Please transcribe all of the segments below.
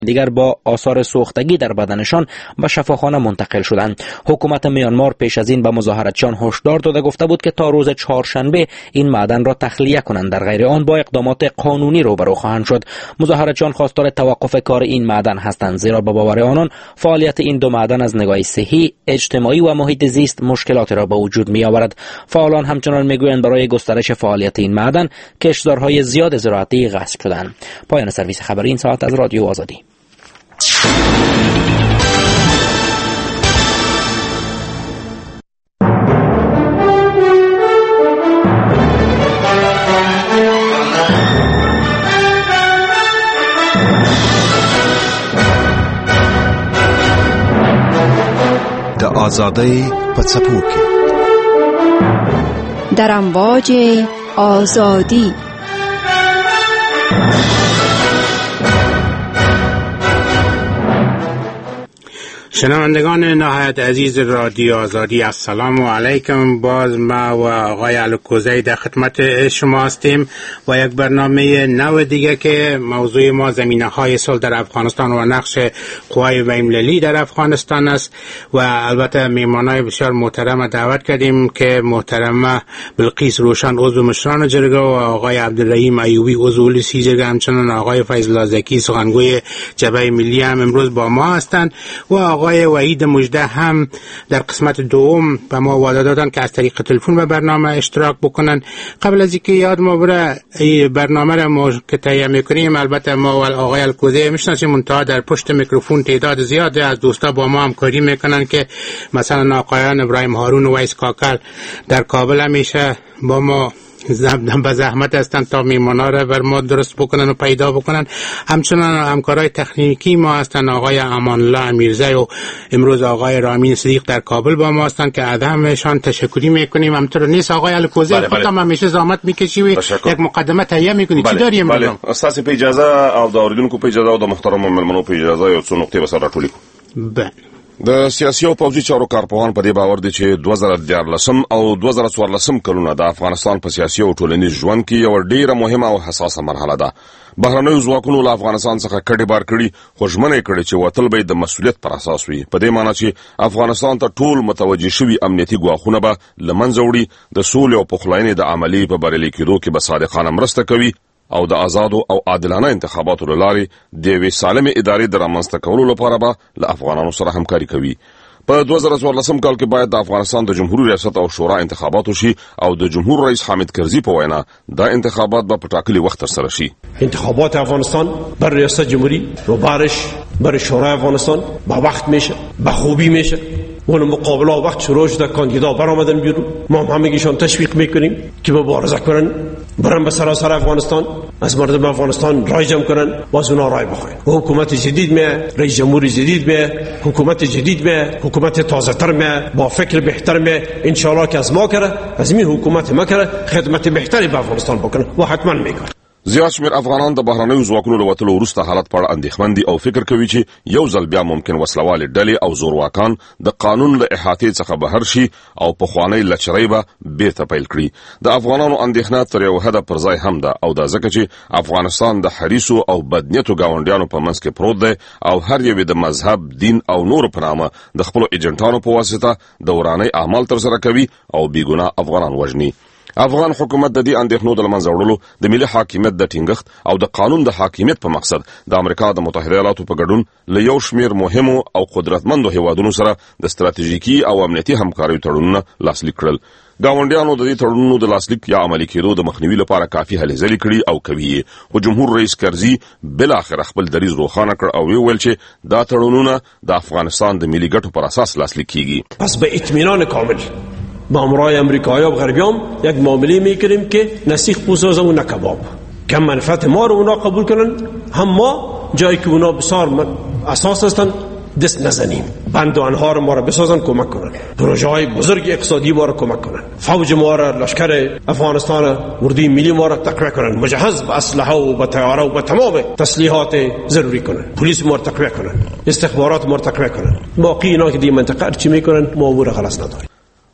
دیگر با آثار سوختگی در بدنشان به شفاخانه منتقل شدند. حکومت میانمار پیش از این به مظاهرتچیان هشدار داده گفته بود که تا روز چهارشنبه این معدن را تخلیه کنند، در غیر آن با اقدامات قانونی روبرو خواهند شد. مظاهرتچیان خواستار توقف کار این معدن هستند، زیرا به باور آنان فعالیت این دو معدن از نگاه صحی، اجتماعی و محیط زیست مشکلات را به وجود می آورد. فعالان همچنان میگویند برای گسترش فعالیت این معدن کشتزارهای زیاد زراعتی غصب شدند. پایان سرویس خبری این ساعت از رادیو آزادی. د آزادۍ په څپو کې در امواج آزادی. شنوندگان نهایت عزیز رادیو آزادی، السلام علیکم. باز ما و آقای الکوزی در خدمت شما هستیم و یک برنامه نو دیگه که موضوع ما زمینه‌های صلح در افغانستان و نقش قوای بین‌المللی در افغانستان است و البته میهمانای بسیار محترم دعوت کردیم که محترمه بلقیس روشن عضو مشران جرگه و آقای عبدالرحیم ایوبی عضو الیسی جرگه، همچنین آقای فیض الله زکی سخنگوی جبهه ملی هم امروز با ما هستند و آقای وحید مجده هم در قسمت دوم به ما وعده دادن که از طریق تلفن به برنامه اشتراک بکنن. قبل از اینکه یاد ما بره برنامه را ما که تهیه میکنیم، البته ما و آقای الکوزی میشناسیم، منتها در پشت میکروفون تعداد زیاده از دوستا با ما همکاری میکنن که مثلا آقایان ابراهیم هارون و ویس کاکل در کابل همیشه با ما به زحمت هستند تا میمانا را بر ما درست بکنن و پیدا بکنن. همچنان همکارای تکنیکی ما هستند آقای امان الله امیرزی و امروز آقای رامین صدیق در کابل با ما هستند که از همشان تشکری میکنیم. همطور نیست آقای الکوزی خودم همیشه زحمت میکشی و یک مقدمه تهیه میکنی. چی داری امروز؟ بله، استاد په اجازه او د اوریدونکو په اجازه او د محترم ملمنو په اجازه یو څو نقطې بسره راټولې بله. د سیاسي او پوځي چارو کارپوهان په دې باور دي چې 2014 او 2014 کلونه د افغانستان په سیاسي او ټولنیز ژوند کې یو ډیره مهمه او حساسه مرحله ده. بهرنیو ځواکونو له افغانستان څخه کډې بار کړي، خو ژمنه کړې چې وتل به د مسؤلیت پر اساس وي. په دې معنی چې افغانستان ته ټول متوجه شوي امنیتي ګواښونه به له منځه وړي، د سولې او پخلاینې د عملي په بریالي کېدو کې به صادقانه مرسته کوي او د آزادو او عادلانه انتخاباتو له لارې د یوې سالمې ادارې د رامنځته کولو لپاره به له افغانانو سره همکاري کوي. په 2014 کال کې باید د افغانستان د جمهوریت ریاست او شورا انتخابات وشي او د جمهور رئیس حامد کرزي په وینا دا انتخابات به په ټاکلي وخت ترسره شي. انتخابات افغانستان بر ریاست جمهوری و بر شورای افغانستان با وقت میشه، با خوبی میشه. اون مقابله وقت شروع شده، کاندیدا برآمدن بیرون. ما همگیشان تشویق میکنیم که مبارزه کنن، برن به سراسر افغانستان، از مردم افغانستان رای جمع کنن و از اونا رای بخواین. و حکومت جدید میاد، رئیس جمهوری جدید میاد، حکومت جدید میاد، حکومت تازه تر میاد، با فکر بهتر میاد. ان شاء الله که از ما کرده، از می حکومت ما کرده، خدمت بهتری به افغانستان بکنه و حتما میکنه. زیات شمیر افغانان د بهرنیو ځواکونو له وتلو وروسته حالت په اړه اندېښمن دي او فکر کوي چې یو ځل بیا ممکن وسلوالې ډلې او زورواکان د قانون له احاطې څخه بهر شي او پخوانۍ لچرۍ به بیرته پیل کړي. د افغانانو اندېښنه تر یو حده پر ځای هم ده او دا ځکه چې افغانستان د حریصو او بدنیتو ګاونډیانو په منځ کې پروت دی او هر یو د مذهب، دین او نور په نامه د خپلو ایجنټانو په واسطه د ورانۍ اعمال ترسره کوي او بیګناه افغانان وژني. افغان حکومت د دې اندېښنو د منځه وړلو د ملي حاکمیت د ټینګښت او د قانون د حاکمیت په مقصد د امریکا د متحده ایالاتو په ګډون له یو شمیر مهمو او قدرتمندو هیوادونو سره د ستراتیژیکي او امنیتي همکاریو تړونونه لاسلیک کړل. ګاونډیانو د دې تړونونو د لاسلیک یا عملي کېدو د مخنیوي لپاره کافي هلې ځلې کړي او کوي. خو جمهور رئیس کرزي بالاخره خپل دریځ روښانه کړ او ویل چې دا تړونونه د افغانستان د ملي ګټو پر اساس لاسلیک کیږي. پس به اطمینان کامل با همراه امریکایی و غربیان یک معامله میکنیم که نه سیخ بسازم و نه کباب، که منفعت ما رو اونا قبول کنن، هم ما جایی که اونا بسیار اساس هستن دست نزنیم. بند و انهار ما را بسازن، کمک کنن، پروژه های بزرگ اقتصادی ما را کمک کنن، فوج ما را، لشکر افغانستان، اردوی ملی ما را تقویت کنن، مجهز به اسلحه و به طیاره و به تمام تسلیحات ضروری کنن، پلیس ما را تقویت کنن، استخبارات ما را تقویت کنن. باقی اینا که دی منطقه چی میکنن ما او را خلاص نداریم.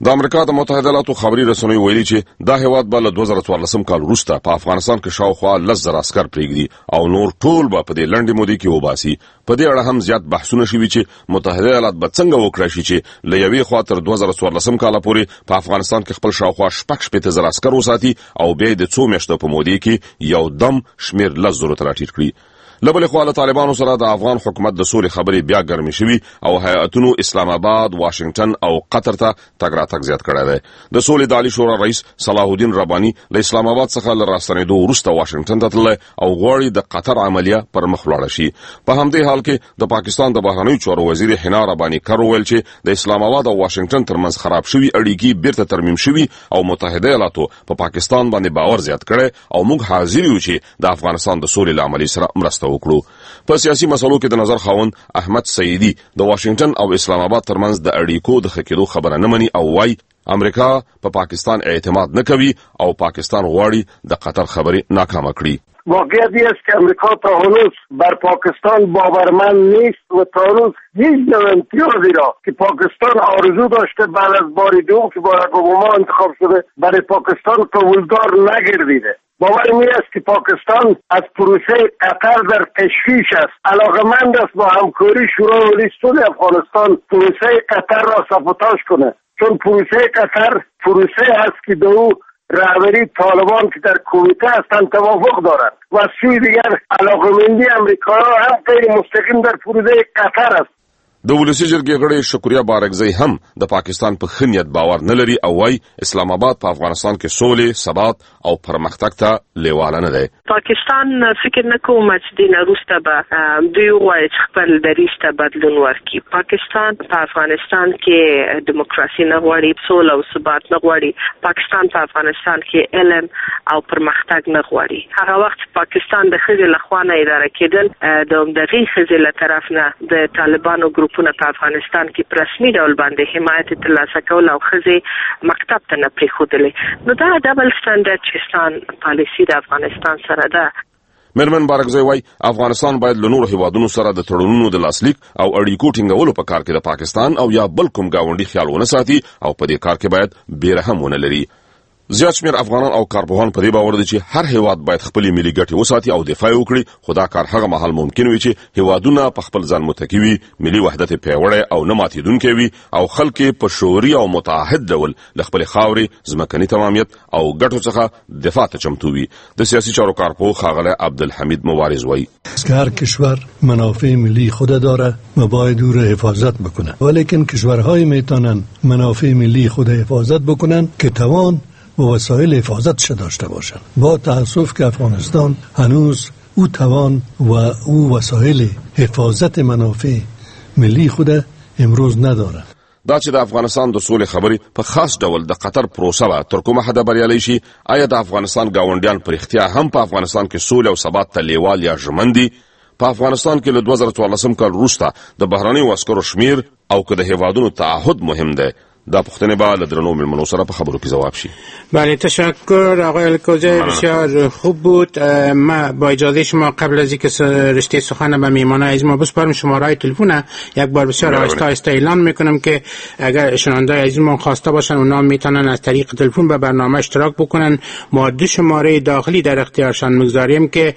د امریکا د متحده ایالاتو خبري رسنیو ویلي چې دا هیواد به له 2014 کال وروسته په افغانستان کې شاوخوا 10,000 عسكر پرېږدي او نور ټول به په دې لنډې مودې کې وباسي. په دې اړه هم زیات بحثونه شوي چې متحده ایالات به څنګه وکړي شي چې له یوې خوا تر 2014 کال پورې په افغانستان کې خپل شاوخوا 6,000 عسكر وساتي او بیا د څو میاشتو په مودې کې یو دم شمیر 10,000 ته راټیټ کړي. لبل خو له طالبانو سره د افغان حکومت د سولې خبرې بیا ګرمې شوي او هیئتونو اسلام آباد، واشنگټن او قطر ته تګ راتګ زیات کړی دی. د سولې د عالی شورا رئیس صلاح الدین رباني له اسلام آباد څخه له راستنېدو وروسته واشنگټن ته تللی او غواړي د قطر عملیه پر مخ ولاړه شي. په همدې حال کې د پاکستان د بهرنیو چارو وزیر حنا رباني کار وویل چې د اسلام آباد او واشنگټن ترمنځ خراب شوي اړیکې بیرته ترمیم شوي او متحده ایالاتو په پاکستان باندې باور زیات کړي او موږ حاضر یو چې د افغانستان د سولې عملی سره مرسته وکړو. په سیاسي مسلو کې د نظر خاوند احمد سعیدی د واشنگټن او اسلام آباد ترمنځ د اړیکو د ښه کېدو خبره نه مني او وايي امریکا په پاکستان اعتماد نه کوي او پاکستان غواړي د قطر خبرې ناکامه کړي. واقعیتی است که امریکا تا هنوز بر پاکستان باورمند نیست و تا هنوز هیچ نوع امتیازی را که پاکستان آرزو داشته بعد از بار دوم که باراک اوباما انتخاب شده برای پاکستان قبولدار نگردیده. باور می است که پاکستان از پروسه قطر در تشویش است، علاقمند است با همکاری شورای ملی صلح افغانستان پروسه قطر را سابوتاژ کنه، چون پروسه قطر پروسه است که به او رهبری طالبان که در کمیته هستند توافق دارند و از سوی دیگر علاقمندی امریکایی‌ها هم غیر مستقیم در پروسه قطر است. د ولسی جرګې غړي شکریا بارکزی هم د پاکستان په خنیت باور نه لري او وايي اسلام آباد په افغانستان کې سولې، ثبات او پرمختګ ته لیواله نه دی. پاکستان فکر نکوم چې د نوروسته به دوی وایي چې خپل دریځ ته بدلون ورکړي. پاکستان په افغانستان کې دیموکراسي نه غواړي، سوله او ثبات نه غواړي. پاکستان په افغانستان کې علم او پرمختګ نه غواړي. هغه وخت پاکستان د ښځې لخوا نه اداره کېدل د دغې ښځې له طرف نه د طالبانو ګروپونه په افغانستان کې په رسمي ډول باندې حمایت ترلاسه کول او ښځې مکتب ته نه پرېښودلې. نو دا ډبل سټنډرډ چستان پالیسي د افغانستان سره ده. میرمن بارکزی وايي افغانستان باید له نورو هیوادونو سره د تړونونو د لاسلیک او اړیکو ټینګولو په کار کې د پاکستان او یا بل کوم گاونډي خیال ونه ساتي او په دې کار کې باید بیرحم ونه لري. زیات شمیر افغانان او کارپوهان په دې باور دي چې هر هیواد باید خپل ملي ګټې وساتي او دفاع وکړي، خو دا کار هغه مهال ممکن وي چې هیوادونه په خپل ځان متکی وي، ملي وحدت پیاوړی او نه ماتېدونکی وي او خلک په شعوري او متعهد ډول له خپل خاورې، ځمکني تمامیت او ګټو څخه دفاع ته چمتو وي. د سیاسي چارو کارپوه ښاغلی عبدالحمید مبارز وایي هر کشور منافع ملی خود داره و باید او را حفاظت بکنه، ولیکن کشورهای میتونن منافع ملی خود حفاظت بکنن که توان و وسایل حفاظتش داشته باشن. با تأسف که افغانستان هنوز او توان و او وسایل حفاظت منافع ملی خود امروز نداره. دا چې د افغانستان د سولې خبرې په خاص ډول د قطر پروسه به تر کومه حده بریالۍ شي، آیا د افغانستان ګاونډیان په رښتیا هم په افغانستان کې سولې او ثبات ته لیوال یا ژمن دي؟ په افغانستان کې له 2014 کال وروسته د بهرنیو عسکرو شمیر او که د هیوادونو تعهد مهم دی؟ دا پختنه با لدرنو ملمنو سره په خبرو کې جواب شي. بله تشکر آقای الکوزی، بسیار خوب بود. ما با اجازه شما قبل از اینکه رشته سخن به میهمانان عزیز ما بسپارم شماره تلفن یک بار بسیار آهسته آهسته اعلان میکنم که اگر شنوندگان عزیز ما خواسته باشن اونا میتونن از طریق تلفن به برنامه اشتراک بکنن. ما دو شماره داخلی در اختیارشان میگذاریم که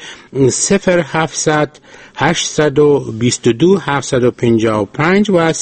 0700 822 755 و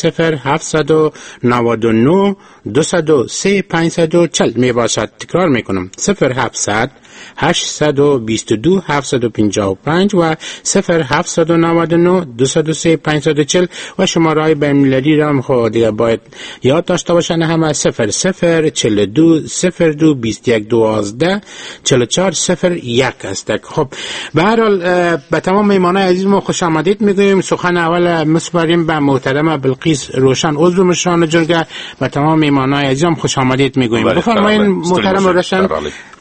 0799 203 540 می باشد. تکرار میکنم 0700 822 755 و 0799 203 540 و شماره بین المللی را هم خود دیگه باید یاد داشته باشن، همه 0042 02 21 12 44 01 است. خب به هر حال به تمام میهمانان عزیز ما خوش آمدید میگویم. سخن اول مسپاریم به محترم بلقیس روشن عضو مشران جرگه. به تمام میهمانان عزیزم خوش آمدید میگویم. بفرمایید محترم روشن.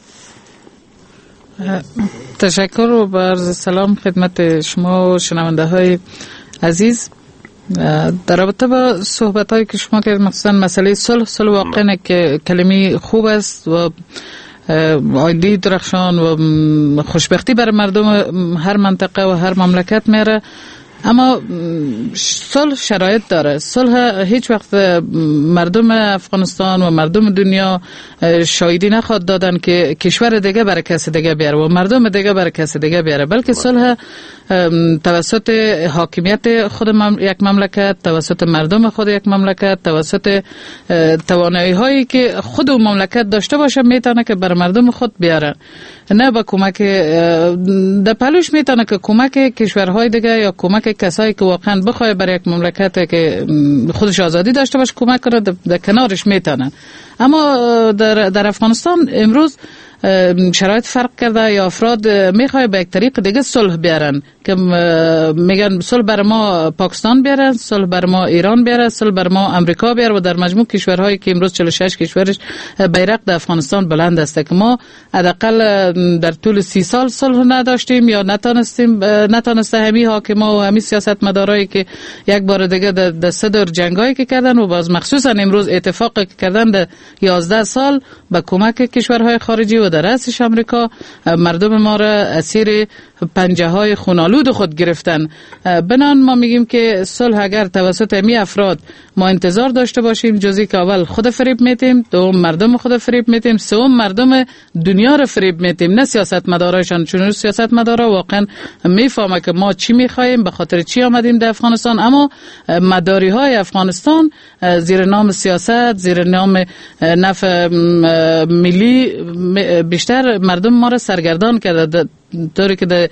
تشکر و با عرض سلام خدمت شما و شنونده های عزیز. در رابطه با صحبت هایی که شما کردید، مخصوصا مسئله صلح واقعا که کلمه خوب است و آینده درخشان و خوشبختی برای مردم هر منطقه و هر مملکت میاره. اما صلح شرایط داره. صلح هیچ وقت مردم افغانستان و مردم دنیا شاهدی نخواد دادن که کشور دیگه برای کس دیگه بیاره و مردم دیگه برای کس دیگه بیاره، بلکه صلح توسط حاکمیت خود یک مملکت، توسط مردم خود یک مملکت، توسط توانایی هایی که خود اون مملکت داشته باشه میتونه که بر مردم خود بیاره، نه با کمک در پلوش میتونه که کمک کشورهای دیگه یا کمک کسایی که واقعا بخواه برای یک مملکت که خودش آزادی داشته باشه کمک کنه، در کنارش میتونه. اما در افغانستان امروز شرایط فرق کرده، یا افراد میخواه به یک طریق دیگه صلح بیارن که میگن صلح بر ما پاکستان بیارن، صلح بر ما ایران بیاره، صلح بر ما امریکا بیاره و در مجموع کشورهایی که امروز 46 کشورش بیرق در افغانستان بلند است که ما حداقل در طول 30 سال صلح نداشتیم یا نتونسته همین حاکما و همین سیاستمدارایی که یک بار دیگه در صدر جنگایی که کردن و باز مخصوصا امروز اتفاقی که کردن در 11 سال با کمک کشورهای خارجی و در رأسش امریکا مردم ما را اسیر پنجه های خونالود خود گرفتن. بنان ما میگیم که صلح اگر توسط امی افراد ما انتظار داشته باشیم، جزی که اول خود فریب میتیم، دوم مردم خود فریب میتیم، سوم مردم دنیا را فریب میتیم، نه سیاستمدارایشان، چون سیاستمدارا واقعا میفهمه که ما چی میخوایم، به خاطر چی آمدیم در افغانستان، اما مداری های افغانستان زیر نام سیاست، زیر نام نفع ملی بیشتر مردم ما را سرگردان کرده، طوری که در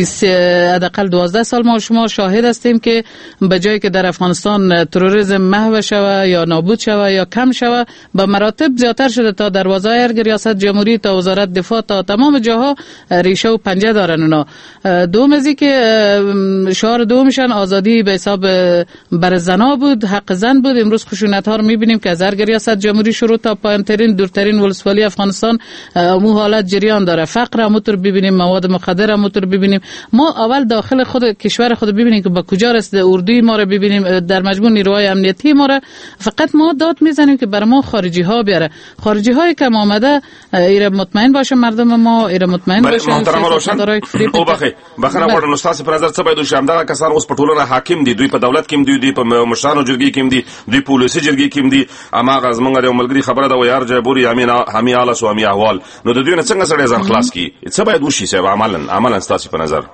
حداقل 12 سال ما شما شاهد هستیم که به جایی که در افغانستان تروریسم محو شوه یا نابود شوه یا کم شوه، به مراتب زیادتر شده، تا در وظایف ریاست جمهوری تا وزارت دفاع تا تمام جاها ریشه و پنجه دارن اونا. دوم ازی که شعار دومشان آزادی به حساب بر زنا بود، حق زن بود. امروز خشونت ها رو میبینیم که از ریاست جمهوری شروع تا پایین ترین دورترین ولسوالی افغانستان مو حالت جریان داره. فقر همونطور ببینیم، مواد مخدر همونطور ببینیم. ما اول داخل خود کشور خود ببینیم که با کجا رسیده، اردوی ما رو ببینیم، در مجموع نیروهای امنیتی ما رو فقط ما داد میزنیم که برای ما خارجی ها بیاره. خارجی هایی که آمده ایره مطمئن باشه مردم ما، ایره مطمئن باشه محترم روشن او بخنه غواړم نو تاسو پر نظر څه باید وشي؟ همدغه کسان اوس په ټولنه حاکم دي، دوی په دولت کې دي، دوی په مشرانو جرګې کې دي، دوی په پولیسي جرګې کې دي. هماغه زمونږ د ملګري خبره ده، یار جبوري همي حالس او همي احوال، نو د دوی نه څنګه سړی ځان خلاص کی؟ څه باید وشي صاحب عملا تاسو په نظر؟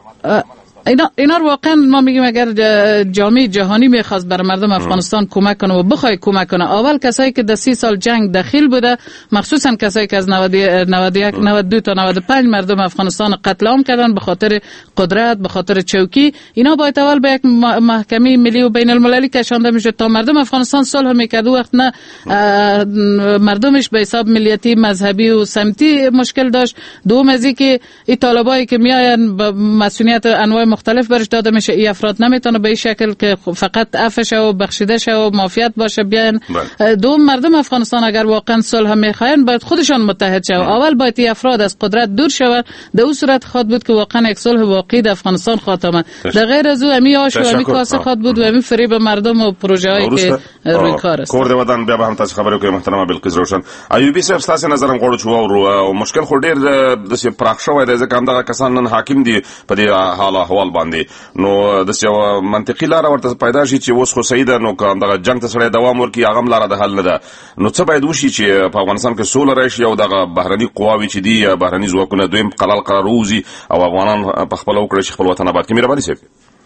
اینا واقعا ما میگیم اگر جامعه جهانی میخواست بر مردم افغانستان کمک کنه و بخواد کمک کنه، اول کسایی که در 30 سال جنگ دخیل بوده، مخصوصا کسایی که از 91 92 تا 95 مردم افغانستان قتل عام کردن به خاطر قدرت، به خاطر چوکی، اینا باید اول به یک محکمه ملی و بین المللی کشانده میشه تا مردم افغانستان صلح میکرد. وقت نه مردمش به حساب ملیتی، مذهبی و سمتی مشکل داشت. دوم ازی که این طالبایی که میاین به مسئولیت انواع مختلف برش داده میشه، این افراد نمیتونه به این شکل که فقط عفو شه و بخشیده شه و معافیت باشه بیان. دوم مردم افغانستان اگر واقعا صلح میخواین باید خودشان متحد شه، اول باید این افراد از قدرت دور شود. در اون صورت خواد بود که واقعا یک صلح واقعی در افغانستان خاتمه. در غیر از او امی آش و امی کاسه خواد بود و امی فریب مردم و پروژه هایی که روی کار است. کور د وطن بیا به هم تاسو خبرې کوي محترمه بلقیس روشن. ایوبی صاحب تاسو نظر غوړو چې او مشکل خو ډیر د سی پراخ شوی دی، ځکه همدغه کسان نن حاکم دي په دې حال احوال باندې. نو د یو منطقي لار ورته پیدا شي چې اوس خو صحیح ده، نو که همدغه جنگ ته سړی دوام ورکړي هغه هم لاره د حل نه ده. نو څه باید وشي چې په افغانستان کې سوله راشي او دغه بهرني قواوې چې دي یا بهرني ځواکونه دویم قرار ووځي او افغانان په خپله وکړي چې خپل وطن آباد کړي؟ مهرباني صاحب.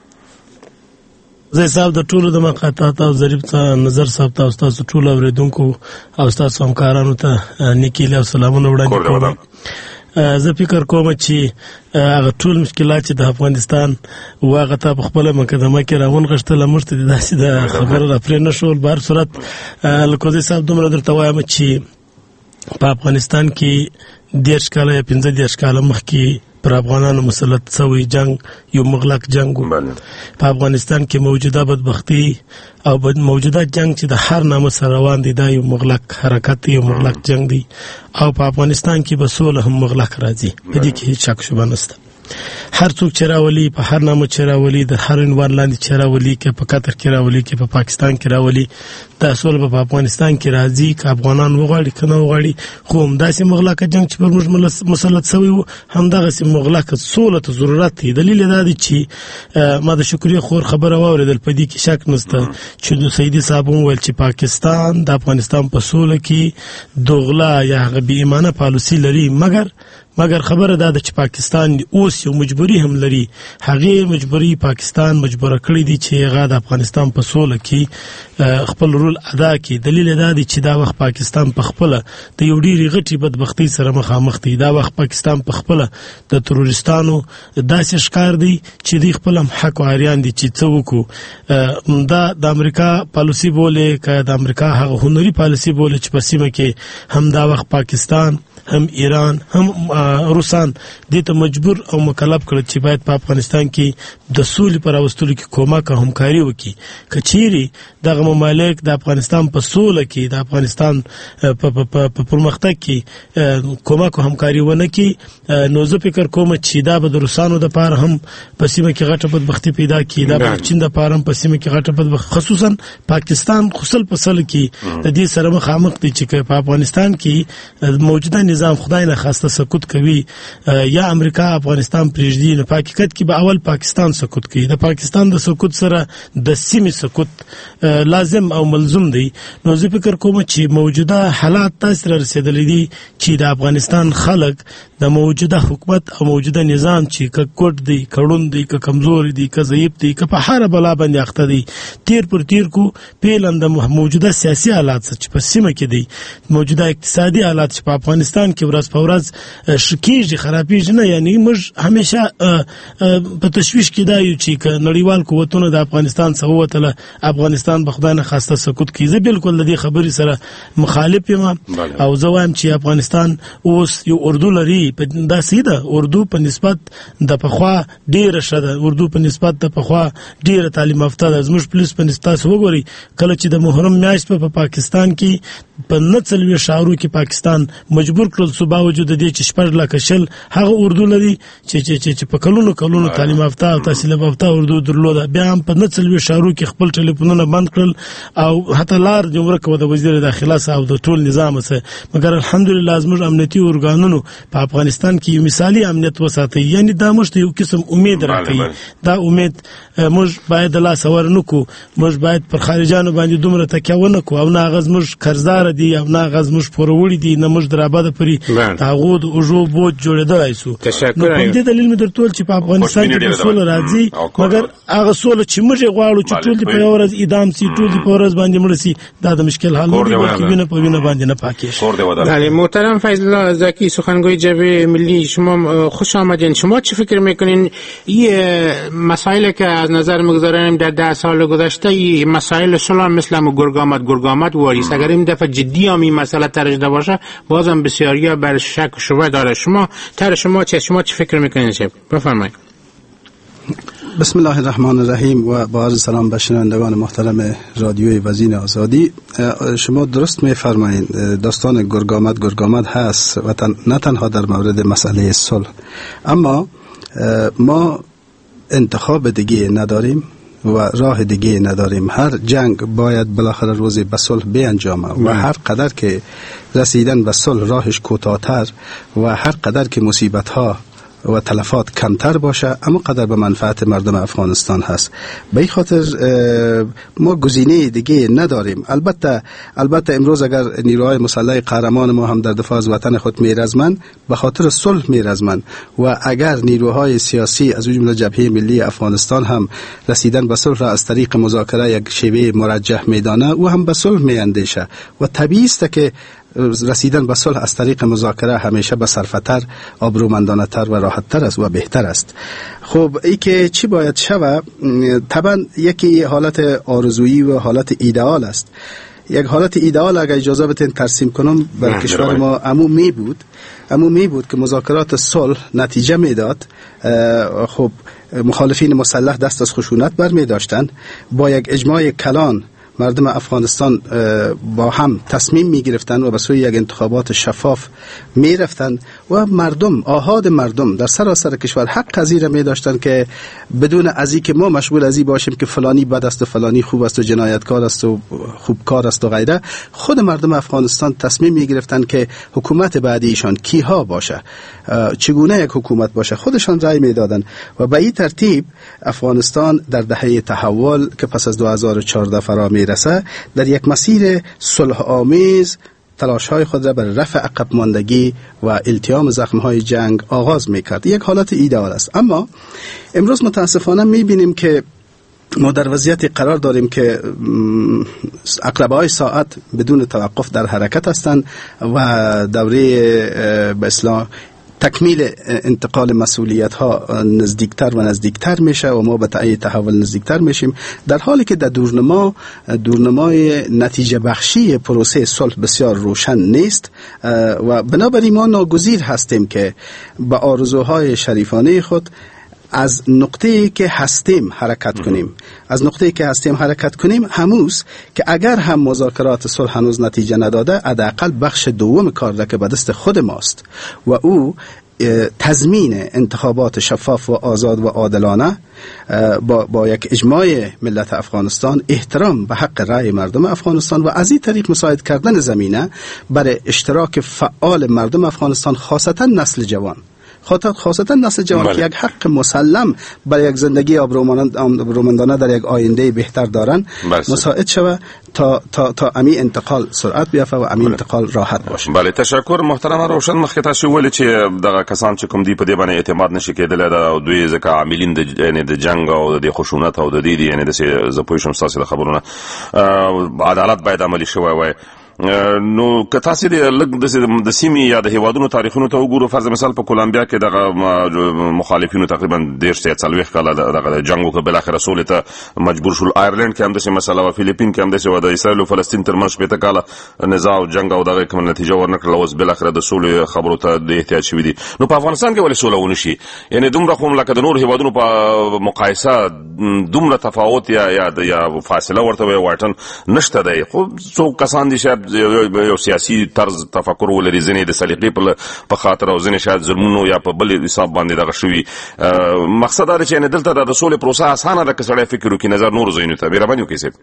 زه صاحب د ټولو د مقاطعات او ظریف ته نظر صاحب ته او ستاسو ټولو اورېدونکو او ستاسو همکارانو ته نیکې او سلامونه وړاندې کوم. زه فکر کوم چې هغه ټول مشکلات چې د افغانستان واغه ته په خپل مقدمه کې راونغښتل موږ ته داسې د خبره را پرې نه شول. بهر صورت لکه صاحب دومره درته وایم چې په افغانستان کې 10 کاله یا 15 کاله مخکې پر افغانانو مسلط شوی جنگ یو مغلق جنگ و. په افغانستان کې موجوده بدبختی او موجوده جنگ چې د هر نامه سره روان دي دا یو مغلق حرکت، یو مغلق جنگ دی او په افغانستان کې به سوله هم مغلق راځي، په دې کې هیڅ شک شوبه نشته. هر څوک چې راولي په هر نامه چې راولي د هر عنوان لاندې چې راولي کې په قطر کې راولي کې په پاکستان کې راولي دا سول په افغانستان کې راځي که افغانان وغواړي کنه وغواړي خو همداسې مغلقه جنگ چې پر موږ مسلط شوی و همدغسې مغلقه سوله ته ضرورت دی. دلیل دا دی چې ما د شکریه خور خبره واورېدل په دې کې شک نشته چې د سیدي صاحب وویل چې پاکستان د افغانستان په سوله کې دوغلا یا هغه بې ایمانه پالیسي لري مګر خبره دا ده چې پاکستان اوس یو مجبوری هم لري. هغه مجبوری پاکستان مجبور کړی دی چې هغه د افغانستان په سوله کې خپل رول ادا کړي. دلیل دا دی چې دا وخت پاکستان په خپل د یو ډیرې غټي بدبختی سره مخامخ دی. دا وخت پاکستان په خپل د تروریستانو داسې ښکار دی چې دی خپل هم حق او اریان دي چې څه وکړو. دا د امریکا پالیسي بوله که د امریکا هغه هنري پالیسي بوله چې په سیمه کې هم دا وخت پاکستان هم ایران هم روسان دې ته مجبور او مکلف کړ چې باید په افغانستان کې د سولې پر راوستلو کې کومک او همکاري وکړي. کچيري دغه ممالک د افغانستان په سوله کې د افغانستان په پرمختګ کې کومک او همکاري ونه کړي نو زه فکر کوم چې دا به د روسانو د پاره هم په سیمه کې غټه بدبختی پیدا کړي. دا به چین د پاره هم په سیمه کې غټه بدبختی خصوصا پاکستان خصل پسل کې د دې سره مخامخ دي چې په افغانستان کې موجوده نظام خدای نه خواسته سقوط کوي یا امریکا افغانستان پریږدي. نو په حقیقت کې به اول پاکستان سقوط کوي. د پاکستان د سقوط سره د سیمې سقوط لازم او ملزم دی. نو زه فکر کوم چې موجوده حالات تاسو رسیدلې دي چې د افغانستان خلک د موجوده حکومت او موجوده نظام چې کډ دی کډون دی که کمزور دی که ضعیف دی که په هر بلا باندې اخته دی تیر پر تیر کو پیلند موجوده سیاسي حالات چې په سیمه کې دی موجوده اقتصادي حالات چې په افغانستان کې ورځ په ورځ شکیږي خرابېږي نه. یعنی موږ همیشه په تشویش کې دا یو چې نړیوال قوتونه د افغانستان څخه وتله افغانستان به خدای نه خواسته سقوط کوي. زه بالکل د دې خبرې سره مخالف یم او زه وایم چې افغانستان اوس یو اردو لري دا سیده اردو په نسبت د پخوا ډیره شده اردو په نسبت د پخوا ډیره تعلیم یافته ده. زموږ پولیس په نسبت وګوري کله چې د محرم میاشت په پاکستان کې په نڅلوي شعرو کې پاکستان مجبور کړل سو باوجود د دې چې شپږ لک شل هغه اردو لري چې په کلونو تعلیم یافته او تحصیل یافته اردو درلوده بیا هم په نڅلوي شعرو کې خپل ټلیفونونه بند کړل او حتی لار جمهور کو د وزیر داخله او د ټول نظام سره. مګر الحمدلله زموږ امنیتي ارګانونو په افغانستان کې مثالی امنیت وساتي. یعنی دا موږ یو قسم امید راکړي. دا امید موږ باید لا سور نکو موږ باید پر خارجانو باندې دومره تکیه ونه کو او نه غز موږ قرضدار دي او نه غز موږ پوروړي دي نه موږ درابه پرې هغه د اوجو بوج جوړېدای سو. نو په دې دلیل مې درته چې په افغانستان کې اصول راځي مګر هغه اصول چې موږ غواړو چې ټول په ورځ اعدام سي ټول په ورځ باندې مړ سي دا د مشکل حل نه دی چې وینه په وینه باندې نه پاکي. بله محترم فیض الله زکی سخنگوی جبهه ملی شما خوش آمدین. شما چه فکر میکنین این مسائل که از نظر میگذاریم در 10 سال گذشته این مسائل صلح مثل گرگامت واریست اگر این دفعه جدی هم این مسئله ترجده باشه بازم بسیاریا بر شک و شبهه داره. شما چه فکر میکنین؟ بفرمایید. بسم الله الرحمن الرحیم و با عرض سلام به شنوندگان محترم رادیوی وزین آزادی. شما درست میفرمایید داستان گرگامت هست و نه تنها در مورد مسئله صلح اما ما انتخاب دیگه نداریم و راه دیگه نداریم. هر جنگ باید بالاخره روزی به صلح بیانجامه و هر قدر که رسیدن به صلح راهش کوتاه‌تر و هر قدر که مصیبت ها و تلفات کمتر باشه اما قدر به منفعت مردم افغانستان هست. به این خاطر ما گزینه دیگه نداریم. البته امروز اگر نیروهای مسلح قهرمان ما هم در دفاع از وطن خود میرزمند به خاطر صلح میرزمند و اگر نیروهای سیاسی از جمله جبهه ملی افغانستان هم رسیدن به صلح را از طریق مذاکره یک شیوه مرجح میدانه و هم به صلح میاندیشه و طبیعی است که رسیدن به صلح از طریق مذاکره همیشه به صرفتر، آبرومندانه‌تر و راحت‌تر است و بهتر است. خب ای که چی باید شود؟ طبعا یکی حالت آرزویی و حالت ایدئال است. یک حالت ایدئال اگر اجازه بدین ترسیم کنم بر کشور ما عموم می بود که مذاکرات صلح نتیجه میداد. خب مخالفین مسلح دست از خشونت بر می داشتند، با یک اجماع کلان مردم افغانستان با هم تصمیم می گرفتن و به سوی یک انتخابات شفاف می رفتن و مردم، آحاد مردم در سراسر کشور حق از این می داشتن که بدون از اینکه ما مشغول از این باشیم که فلانی بد است و فلانی خوب است و جنایتکار است و خوبکار است و غیره، خود مردم افغانستان تصمیم می گرفتن که حکومت بعدی ایشان کیها باشه، چگونه یک حکومت باشه، خودشان رأی می دادن و به این ترتیب افغانستان در دهه تحول که پس از 2014 فرا می رسه در یک مسیر صلح آمیز تلاش‌های خود را بر رفع عقب ماندگی و التیام زخم‌های جنگ آغاز می‌کرد. یک حالت ایدئال است. اما امروز متاسفانه می‌بینیم که ما در وضعیتی قرار داریم که عقربه‌های ساعت بدون توقف در حرکت هستند و دوره به اصطلاح تکمیل انتقال مسئولیت ها نزدیکتر و نزدیکتر میشه و ما به تعیین تحول نزدیکتر میشیم، در حالی که در دورنمای نتیجه بخشی پروسه صلح بسیار روشن نیست و بنابراین ما ناگزیر هستیم که با آرزوهای شریفانه خود از نقطه‌ای که هستیم حرکت کنیم. از نقطه‌ای که هستیم حرکت کنیم هموز که اگر هم مذاکرات صلح هنوز نتیجه نداده، حداقل بخش دوم کار را که به دست خود ماست و او تضمین انتخابات شفاف و آزاد و عادلانه با یک اجماع ملت افغانستان، احترام به حق رأی مردم افغانستان و از این طریق مساعد کردن زمینه برای اشتراک فعال مردم افغانستان، خاصتا نسل جوان که یک حق مسلم برای یک زندگی آبرومندانه در یک آینده بهتر دارن مساعد شود تا امی انتقال سرعت بیافته و امی انتقال راحت باشه. بله، تشکر محترم روشن. مخکې تاسو ویل چې دغه کسان چې کوم دی په دې باندې اعتماد نشي کېدلی دا دوی ځکه عاملین د جنگ او د خشونت او د دې یعنی د زپویشم تاسو د خبرونه عدالت باید عملی شوی وای. نو که تاسو د سیمې یا د هیوادونو تاریخونو ته وګورو، فرض مثال په کولمبیا کې دغه مخالفینو تقریبا 40 کاله دغه جنگ وکړ، بل اخر سولې ته مجبور شول. آیرلند کې هم داسې مسله و، فلیپین کې هم داسې و، د اسرائیل او فلسطین ترمنځ 15 کاله نزاع او جنگ او دغه کوم نتیجه ورنکړله، اوس بل اخر د سولې خبرو ته د احتیاج شوي دي. نو په افغانستان کې ولې سوله ونه شي؟ یعنی دومره خو لکه د نور هیوادونو په مقایسه دومره تفاوت یا فاصله ورته وایي واټن نشته دی. خو څو کسان دي شاید یو سیاسي طرز تفکر ولري، ځینې د سلیقې په خاطر او ځینې شاید ظلمونو یا په بل حساب باندې دغه شوي. مقصد دا دی چې دلته د سولې پروسه اسانه ده که سړی فکر وکړي نظر نورو ځایونو ته. مهرباني وکړئ صاحب.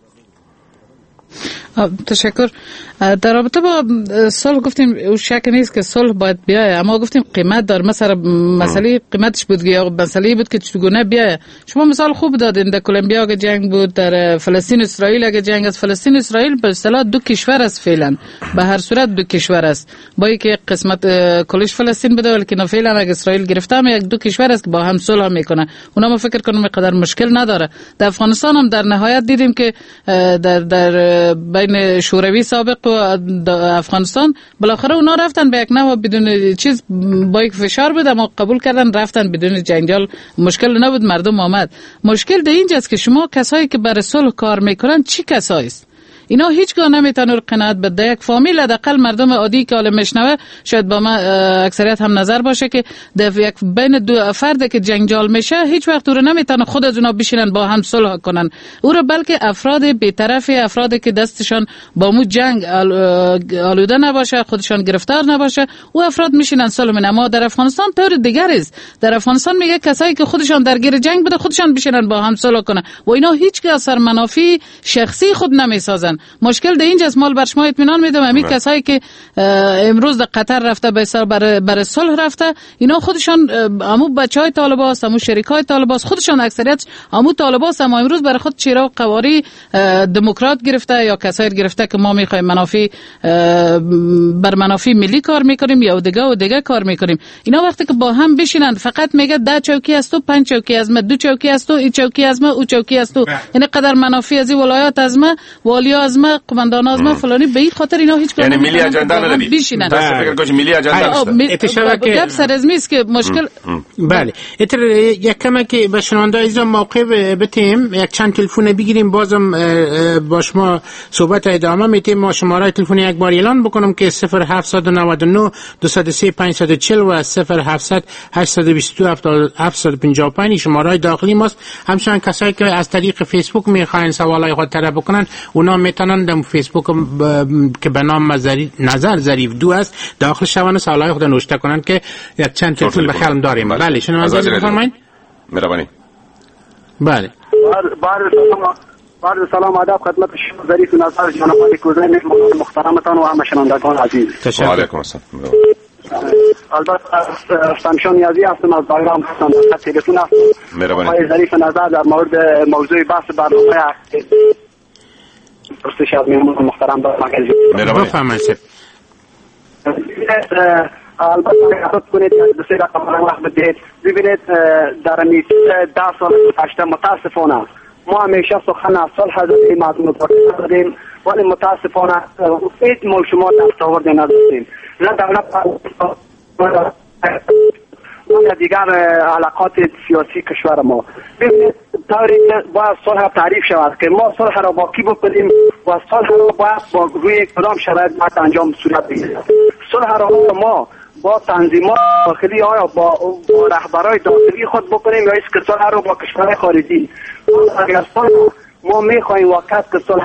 تشکر. در رابطه با صلح گفتیم او شک نیست که صلح باید بیایه، اما گفتیم قیمت داره. مثلا مسئله قیمتش بود یا مسئله بود که چگونه بیایه. شما مثال خوب دادین، در کولومبیا که جنگ بود، در فلسطین اسرائیل اگه جنگ است. فلسطین اسرائیل به اصطلاح دو کشور است فعلا، به هر صورت دو کشور است، با اینکه قسمت کلش فلسطین بده ولی فعلا اگه اسرائیل گرفته هم یک دو کشور است که با هم صلح میکنه. اونا ما فکر کنم اینقدر مشکل نداره. در افغانستان هم در نهایت دیدیم که در بین شوروی سابق و افغانستان بالاخره اونا رفتن به یک نوع بدون چیز، با یک فشار بود اما قبول کردن، رفتن بدون جنجال، مشکل نبود، مردم آمد. مشکل در اینجاست که شما کسایی که برای صلح کار میکنن چی کسایی است؟ اینا هیچگاه نمیتونن قناعت بده. یک فامیل حداقل مردم عادی که حالا میشنوه شاید با من اکثریت هم نظر باشه که در یک بین دو فرد که جنجال میشه هیچ وقت او رو نمیتونه خود از اونا بشینن با هم صلح کنن او رو، بلکه افراد بی‌طرف، افرادی که دستشان با مو جنگ آلوده نباشه، خودشان گرفتار نباشه، او افراد میشینن صلح میکنن. اما در افغانستان طور دیگر است. در افغانستان میگه کسایی که خودشان درگیر جنگ بوده خودشان بشینن با هم صلح کنن و اینا هیچگاه سر منافع شخصی خود نمیسازن. مشکل در اینجاست. مال بر شما اطمینان میدم همین کسایی که امروز در قطر رفته برای صلح رفته، اینا خودشان همو بچهای طالباست، همو شریکای طالباست، خودشان اکثریت همو طالباست، اما امروز برای خود چراغ قواری دموکرات گرفته یا کسایی گرفته که ما میخوایم بر منافع ملی کار میکنیم یا دیگه کار میکنیم. اینا وقتی که با هم بشینن فقط میگه 10 چوکی است و 5 چوکی از ما، 2 چوکی است و این چوکی از ما، او چوکی است و یعنی قدر منافع از ولایات از ما، والیا از ما، قماندان از ما فلانی، به این خاطر اینا هیچ یعنی ملی اجندا نداری بشینن. دست فکر کنید ملی اجندا گپ سر از میست که مشکل. بله اتر یک کمی که به شنونده عزیزم موقع بتیم یک چند تلفن بگیریم، بازم با شما صحبت ادامه میتیم. ما شماره تلفن یک بار اعلان بکنم که 0799 203 540 و 0700 822 755 شماره داخلی ماست. همچنین کسایی که از طریق فیسبوک میخواین سوالای خود طرح بکنن اونا میتونن در فیسبوک که به نام نظر ظریف 2 است داخل شون سوالای خود نوشته کنن که یک چند تلفن به خیالم داریم. بله شنونده بفرمایید. مهربانی. بله. بعد سلام آداب خدمت شما ظریف نظر جناب علی کوزی محترمتان و همه شنوندگان عزیز. و علیکم السلام. البته شمشان نیازی هستم از بایرام هستم در تلفن هستم. مهربانی. آقای ظریف نظر در مورد موضوع بحث برنامه پرسش از میهمان محترم برمگردید. مهربانی. بفرمایید. البته احساس کنید که بسیار رقم وقت بدهید. ببینید در میت 10 سال گذشته متاسفانه ما همیشه سخن از صلح زدیم از مذاکره زدیم ولی متاسفانه هیچ ما شما دستاورد نداشتیم نه دولت و دیگر علاقات سیاسی کشور ما. ببینید طوری باید صلح تعریف شود که ما صلح را با کی بکنیم و صلح را باید با روی کدام شرایط باید انجام صورت بگیرد. صلح را ما با تنظیمات داخلی آیا با رهبرای داخلی خود بکنیم یا است که صلح را با کشور خارجی. اگر ما میخواهیم واقعا که صلح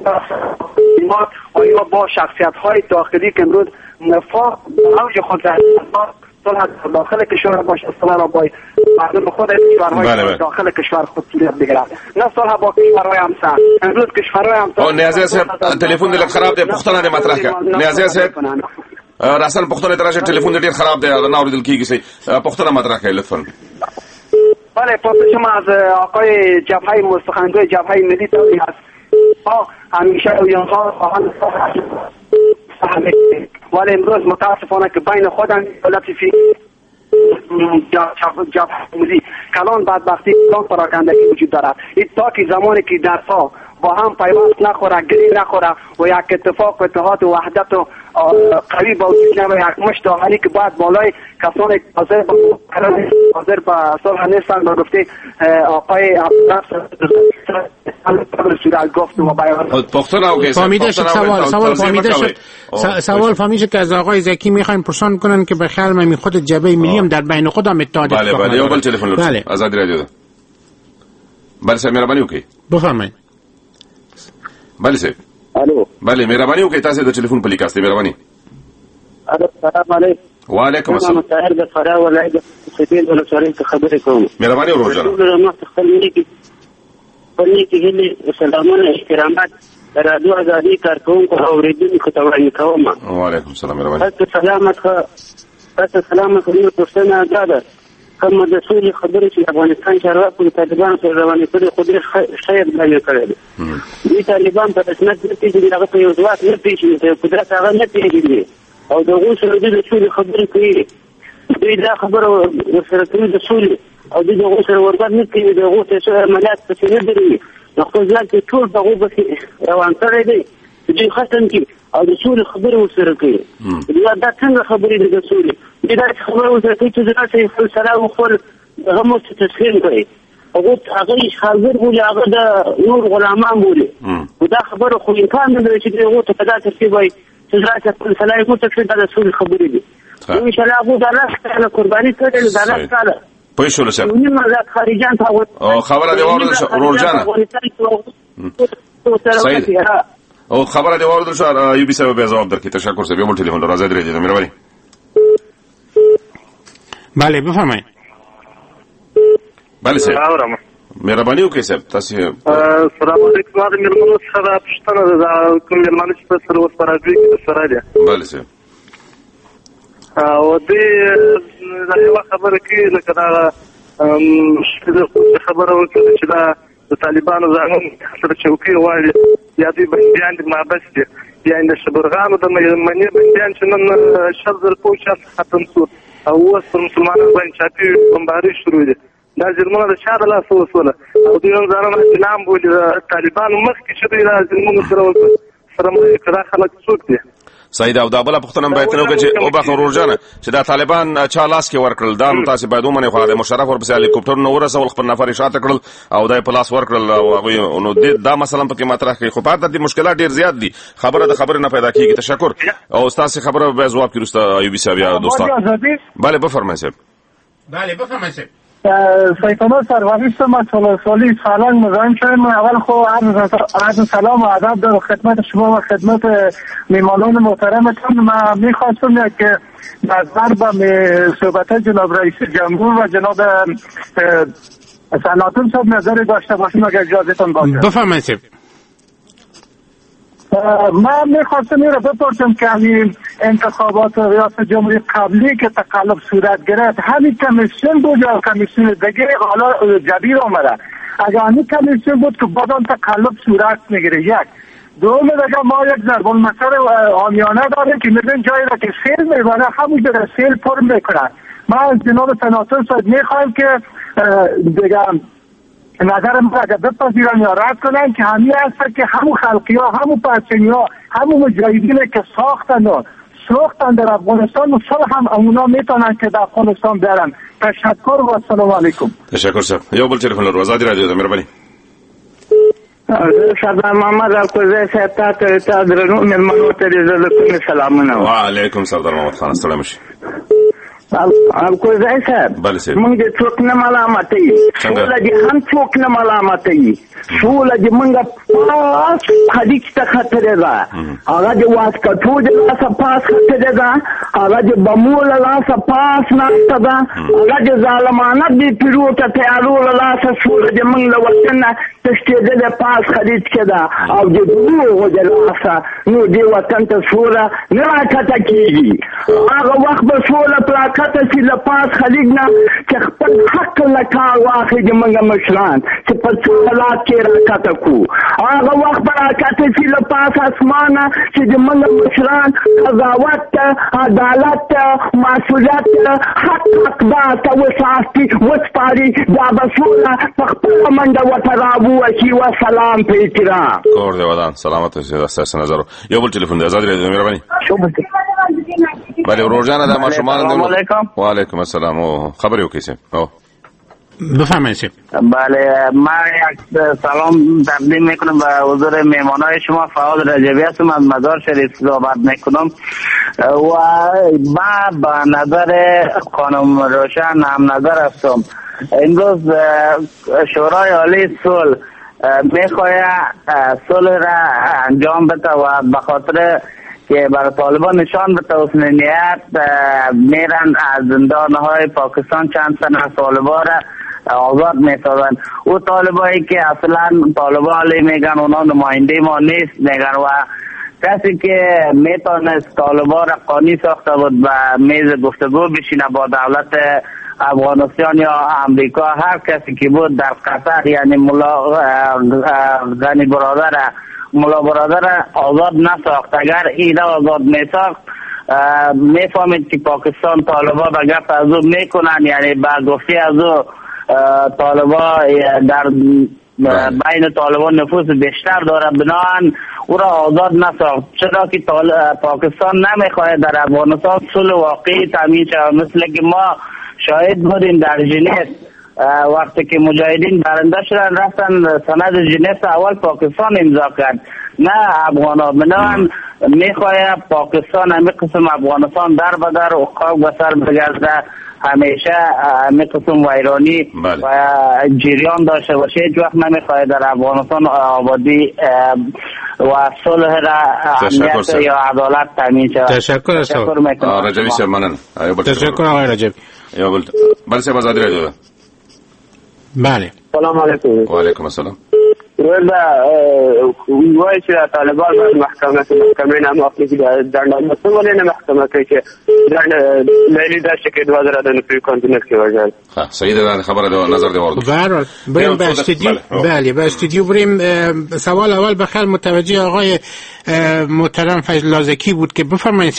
آیا با شخصیت های داخلی که امروز نفاق اوج خود را صلح داخل کشور باشه صلح را با مردم خود کشورهای داخل کشور خود صورت بگیرد نه صلح با کشورهای همسر. امروز کشورهای همسر نیازی صاحب تلفن دل خراب دی پښتنه مطرح کړه. نیازی صاحب راسل پښتنه درجه تلفن ډیر خراب دی نه اوریدل کیږي سي پښتنه مطرح کړه لطفا. بله پرسش ما از آقای جبهه مستخنگوی جبهه ملی تاریخ هست. همیشه اونها خواهند ولی امروز متاسفانه که بین خودم دولت فی جبهه ملی کلان بدبختی کلان پراکندگی وجود دارد. تا که زمانی که درسا با هم پیوست نخوره گری نخوره و یک اتفاق و اتحاد و وحدت و قوی با وجود نمه یک مشت آهنی که باید بالای کسانی حاضر به صلح نیستند و گفته آقای عبدالرحمن گفت و بیان فهمیده شد. سوال فهمیده شد که از آقای زکی میخواین پرسان کنن که به خیال من خود جبهه ملی هم در بین خودم اتحاد. بله بله یو بل تلفن لطفا آزادی رادیو ده. بله سر مهربانی وکړئ. بفرمایئ. بله صاحب. الو. بله مهرباني وکړئ تاسو د ټلیفون په لیک استه مهرباني. السلام علیکم. وعلیکم السلام. محمد طاهر د فراه ولایت سپین ولسوالۍ څخه خبرې کوم. مهرباني ورور جان. ما خپل کې هلي سلامونه احترامات رادیو ازادي کارکونکو اوریدونکو ته وړاندې کوم. وعلیکم السلام مهرباني. تاسو سلامت کوم پښتنه ده. کوم د سولې خبرې چې افغانستان چارواکو طالبانو سره روانې کړې خو ډېر خیر بیان کړی دی. دوی طالبان په رسمیت نه پېژني هغه په یو ځواک نه پېژني په قدرت هغه نه پېژني او د هغوی سره دوی د سولې خبرې کوي. دوی دا خبره ورسره کوي د سولې او دوی د هغوی سره ورګډ نه کوي د هغوی سره عملیات پسې نه دروي نو خپل ځان کې ټول د هغوی پسې روان کړی دی دوی ختم کړي او د سولې خبرې ورسره کوي. دا څنګه خبرې دي د سولې دوی داسې خبرې ورسره کوي چې داسې خپل سره وخپل هغه مو تسلیم کړي هغه حاضر بولي هغه د نور غلامان بولي دا خبره خو امکان نه لري چې هغه ته په داسې ترتیب وایي چې داسې خپل سلای کو تکلیف د سولې خبرې دي. ان شاء الله ابو دالله تعالی قرباني کړي دالله تعالی پوه شو لسه نیمه خارجان ته خبره دی ورور جان او خبره دی ورور شو یو بي سبب جواب درکې تشکر سه به مو ټلیفون راځي درې مهرباني. بله بفرمایئ. بله صاحب مهرباني وکړئ صاحب تاسو. السلام علیکم ما د میرمنو څخه پوښتنه ده کوم میرمنو چې تاسو سره اوس په راډیو کې سره دي. بله صاحب او دې دا یو خبره کې لکه دا خبره وکړه چې دا د طالبانو ځانګړي سره چوکۍ واړي یا دوی بندیان دي محبس دي یا د شبرغانو د منی بندیان چې نن شل زر پوچا ختم شو او اوس پر مسلمانانو باندې چاپی بمباري شروع دي. دا جرمونه د شاده لاس وسوله او دوی هم ځانونه نام بولي طالبانو مخکې چې دوی د جرمونو سره مخ کړه خلک څوک دي. سید او دا بل پښتنه باید نو چې او بخور ورجانه چې دا طالبان چا لاس کې ورکړل دا تاسو باید ومنه خو د مشرف ورپسې هلیکوپټر نو ورسول خپل نفر شاته کړل او دای په لاس ورکړل او نو دا مثلا پکې مطرح کوي خو په دې مشکلات ډیر زیات دي خبره د خبره نه پیدا کیږي. تشکر او استاد خبره به جواب کړو ایوبی صاحب یا دوستان. بله بفرمایئ صاحب. بله بفرمایئ صاحب. سیدنا سروری ما سالی سالان مزاحم شدیم. اول خو عرض سلام و ادب در خدمت شما و خدمت میمانان محترمتون. من میخواستم که نظر به صحبت جناب رئیس جمهور و جناب سناتور صاحب نظری داشته باشیم اگر اجازهتون باشه. بفرمایید. من میخواستم این رو بپرسم که همین انتخابات ریاست جمهوری قبلی که تقلب صورت گرفت همین کمیسیون بود یا کمیسیون دیگه حالا جدید آمده؟ اگر همین کمیسیون بود که بعد آن تقلب صورت میگیره. یک دوم دیگه ما یک ضرب المثل عامیانه داریم که میبین جایی را که سیل میبره همون جا سیل پر میکنه. ما از جناب سناتور صاحب میخوایم که دیگه نظر ما اگر بپذیرن یا رد کنن که همین هست که همون خلقی ها همون پرچمی ها همون مجاهدین که ساختن در افغانستان و صلح هم اونا میتونن که در افغانستان برن. تشکر و السلام علیکم. تشکر صاحب. یو بل تلفن لرو آزادی رادیو ده مهرباني. شهزاده محمد الکوزی صاحب ته درنو مېلمنو ته دې زه کوم سلامونه. وعلیکم سردار محمد خان ستړی مشي. الکوزی صاحب موږ دې څوک نه ملامتوي، سوله دې هم څوک نه ملامتوي. سوله دې موږ پاس خلیج ته ختلې ده، هغه دې واسکټو د لاسه پاس ختلې ده، هغه دې بمو له لاسه پاس ناسته ده، هغه دې ظالمانه دې پیروته تیارو له لاسه سوله دې موږ له وطن نه تښتېدلې پاس خلیج کې ده او د دروغو د لاسه نو دې وطن ته سوله نه راکته کېږي. هغه وخت به سوله پراکته شي له پاس خلیج نه چې خپل حق له کار واخلي د موږ مشران چې په څه حالات کې راکته کړو. هغه وخت به راکته شي له پاس اسمانه چې د موږ مشران قضاوت ته عدالت ته مسؤلیت ته حق حقدار ته وساتي وسپاري. دا به سوله په خپله منډه ورته راووشي. وسلام په احترام. کور دی ودان سلامت اوسئ. ستاسو نظر یو بل ټلیفون دی آزاد رادیو مهرباني. بله ورور جان دا ماشومان وعلیکم السلام. او خبر یو کیسه او بفرمایید. بله ما یک سلام تقدیم میکنم به حضور مهمانای شما. فعال رجبی هستم از مزار شریف صحبت میکنم و ما با نظر خانم روشن هم نظر هستم. امروز شورای عالی صلح میخواید صلح را انجام بده و به خاطر که برای طالبان نشان بده حسن نیت میرن از زندانهای پاکستان چند تن از طالبان را آزاد میسازن. او طالبایی که اصلا طالبان میگن اونا نماینده ما نیست میگن و کسی که میتونست طالبان را قانی ساخته بود و میز گفتگو بشینه با دولت افغانستان یا امریکا، هر کسی که بود در قطر یعنی ملا غنی برادر آزاد نساخت. اگر اینا آزاد میساخت میفهمید که پاکستان طالبا به گفت از او میکنن، یعنی به گفته از او طالبا در بین طالبان نفوذ بیشتر داره، بنابراین او را آزاد نساخت. چرا که پاکستان نمیخواهد در افغانستان صلح واقعی تامین شود. مثل که ما شاهد بودیم در ژنو وقتی که مجاهدین برنده شدن رفتن سند ژنو اول پاکستان امضا کرد نه افغانا. بنابراین میخواهد پاکستان همین قسم افغانستان در بدر و خاک به سر بگرده، همیشه همین قسم ویرانی و جریان داشته باشه. هیچ وقت نمیخواهد در افغانستان آبادی و صلح را امنیت یا عدالت تامین شود. تشکر میکنم. رجبی صاحب منن. تشکر آقای رجبی. بله صاحب آزادی رادیو. بله سلام علیکم. و علیکم السلام. وای چې طالبان محکمه نه موافقه دي دنده څنګه نه محکمه کوي چې دنده لیلی داشته کې 2000 په کانتینر کې وایي. ها صحیح ده خبره ده نظر دی ورته. برای بریم به استودیو. بله به استودیو بریم. سوال اول بخیر متوجه آقای محترم فضل لازکی بود که بفرمایید.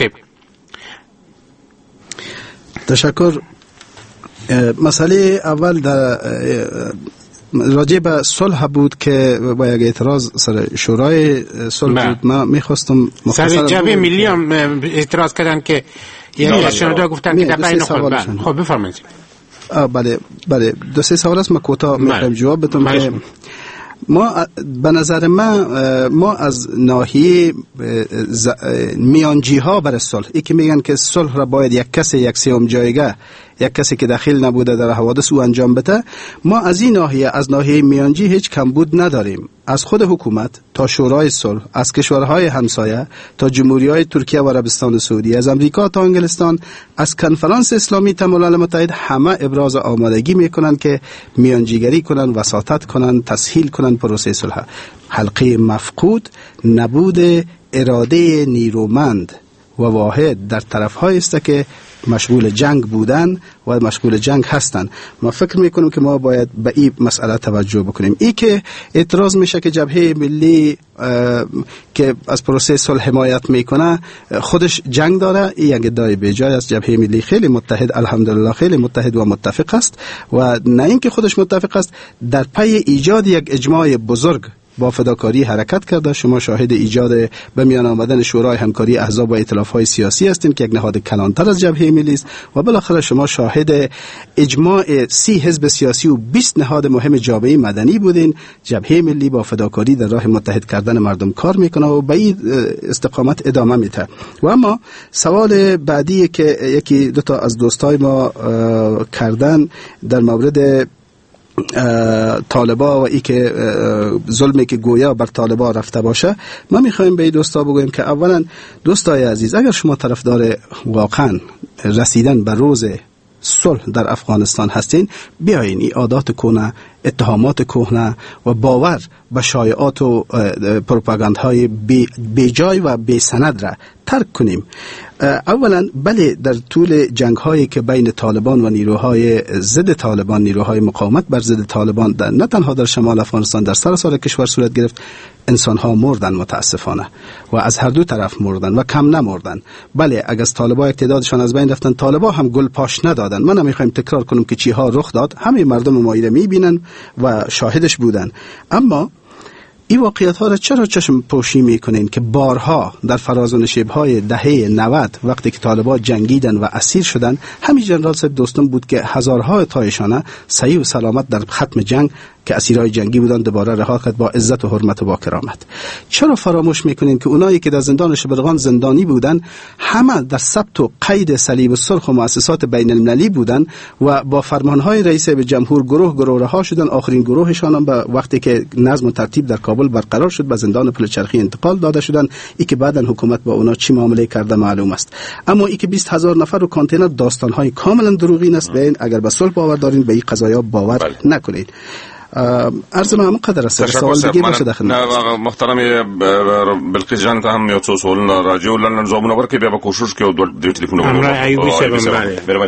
تشکر. مسئله اول در راجع به صلح بود که با یک اعتراض سر شورای صلح بود. من میخواستم سر جبهه ملی هم اعتراض کردن که یعنی شنونده گفتن که در بین خود. خب بفرمایید. بله دو سه سوال است. من کوتاه میخوام جواب بدم که ما به نظر ما از ناحیه میانجی ها برای صلح ای که میگن که صلح را باید یک کسی یک سوم جایگاه یک کسی که دخیل نبوده در حوادث او انجام بده. ما از این ناحیه، از ناحیه میانجی هیچ کمبود نداریم. از خود حکومت تا شورای صلح، از کشورهای همسایه تا جمهوری‌های ترکیه و عربستان سعودی، از امریکا تا انگلستان، از کنفرانس اسلامی تا ملل متحد، همه ابراز آمادگی میکنن که میانجیگری کنن، وساطت کنن، تسهیل کنن پروسه صلح. حلقه مفقود نبود اراده نیرومند و واحد در طرف‌های است که مشغول جنگ بودن و مشغول جنگ هستن. ما فکر میکنم که ما باید به این مسئله توجه بکنیم. ای که اعتراض میشه که جبهه ملی که از پروسه صلح حمایت میکنه خودش جنگ داره، این یک ادعای بیجای است. جبهه ملی خیلی متحد، الحمدلله خیلی متحد و متفق است و نه اینکه خودش متفق است، در پی ایجاد یک اجماع بزرگ با فداکاری حرکت کرده. شما شاهد ایجاد به میان آمدن شورای همکاری احزاب و ائتلاف‌های سیاسی هستین که یک نهاد کلانتر از جبهه ملی است و بالاخره شما شاهد اجماع 30 حزب سیاسی و 20 نهاد مهم جامعه مدنی بودین. جبهه ملی با فداکاری در راه متحد کردن مردم کار میکنه و به این استقامت ادامه میده. و اما سوال بعدی که یکی دو تا از دوستای ما کردن در مورد طالبا و ای که ظلمی که گویا بر طالبا رفته باشه، ما میخوایم به این دوستا بگویم که اولا دوستای عزیز، اگر شما طرفدار واقعا رسیدن به روز صلح در افغانستان هستین، بیاین این عادات کهنه، اتهامات کهنه و باور به شایعات و پروپاگاندهای بیجای و بی سند را ترک کنیم. اولا بله، در طول جنگ هایی که بین طالبان و نیروهای ضد طالبان، نیروهای مقاومت بر ضد طالبان نه تنها در شمال افغانستان، در سراسر کشور صورت گرفت، انسان ها مردن متاسفانه و از هر دو طرف مردن و کم نمردن. بله، اگر از طالبا تعدادشان از بین رفتن، طالبا هم گل پاش ندادن. من نمیخوایم تکرار کنم که چی ها رخ داد، همه مردم ما میبینن و شاهدش بودن. اما این واقعیت ها را چرا چشم پوشی میکنین که بارها در فراز و نشیب‌های دهه 90 وقتی که طالبان جنگیدن و اسیر شدن، همین جنرال صاحب دوستم بود که هزارها تایشانه صحیح و سلامت در ختم جنگ که اسیرای جنگی بودن دوباره رها کرد با عزت و حرمت و با کرامت. چرا فراموش میکنین که اونایی که در زندان شبرغان زندانی بودن همه در ثبت و قید صلیب سرخ و مؤسسات بین المللی بودن و با فرمانهای رئیس جمهور گروه رها شدن. آخرین گروهشان هم وقتی که نظم و ترتیب در کابل برقرار شد به زندان پلچرخی انتقال داده شدن. ای که بعداً حکومت با اونا چی معامله کرده معلوم است. اما ای که 20000 نفر و کانتینر داستانهای کاملا دروغین است. ببین اگر به صلح باور دارین به این قضایا باور نکنید. عرض ما مقدر است. سوال دیگه باشه داخل. محترم بلقیس جان ته هم یو څو سوالونه راځي ولنن جوابونه ورکړي، بیا به کوشش کوو د ټلیفون ورو.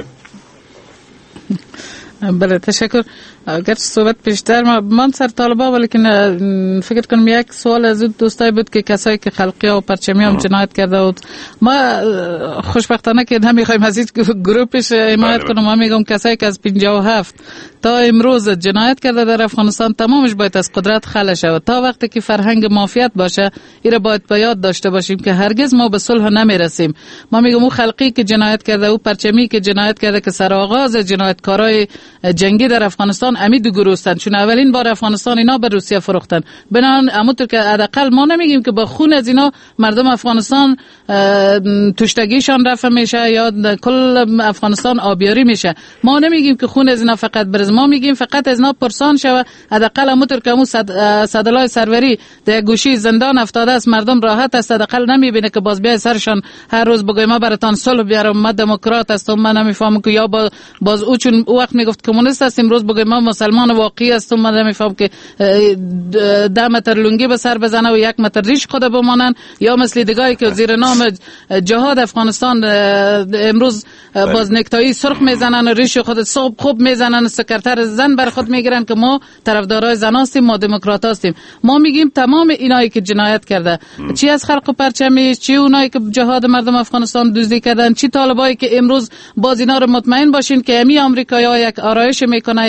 بله تشکر. اگر صحبت بیشتر من سر طالبا، ولیکن فکر کنم یک سوال از دوستای بود که کسایی که خلقی و پرچمی هم جنایت کرده بود. ما خوشبختانه که نمیخوایم از هیچ گروپش حمایت کنم. ما میگم کسایی که از 57 تا امروز جنایت کرده در افغانستان تمامش باید از قدرت خلع شود. تا وقتی که فرهنگ مافیات باشه، این باید به یاد داشته باشیم که هرگز ما به صلح نمیرسیم. ما میگم اون خلقی که جنایت کرده، او پرچمی که جنایت کرده، که سرآغاز جنایتکارای جنگی در افغانستان امی دو گروه هستند، چون اولین بار افغانستان اینا به روسیه فروختن. بنابراین همونطور که حداقل ما نمیگیم که با خون از اینا مردم افغانستان توشتگیشان رفع میشه یا کل افغانستان آبیاری میشه. ما نمیگیم که خون از اینا فقط برز، ما میگیم فقط از اینا پرسان شوه. حداقل همونطور که همون صدالای سروری در گوشی زندان افتاده است، مردم راحت است، حداقل نمیبینه که باز بیای سرشان هر روز بگویم ما براتون صلح بیارم، ما دموکرات هستم. من نمیفهمم که یا باز او چون او وقت میگفت کمونیست است، امروز بگویم ما مسلمان واقعی هستم. من نمیفهم که 10 متر لنگی به سر بزنه و 1 متر ریش خود بمانن، یا مثل دیگایی که زیر نام جهاد افغانستان امروز باز نکتایی سرخ میزنن و ریش خود صبح خوب میزنن، سکرتر زن بر خود میگیرن که ما طرفدارای زن هستیم، ما دموکرات هستیم. ما میگیم تمام اینایی که جنایت کرده، چی از خلق و پرچمی، چی اونایی که جهاد مردم افغانستان دزدی کردن، چی طالبایی که امروز باز اینا رو مطمئن باشین که امی آمریکایی‌ها یک آرایش میکنه، یک پودر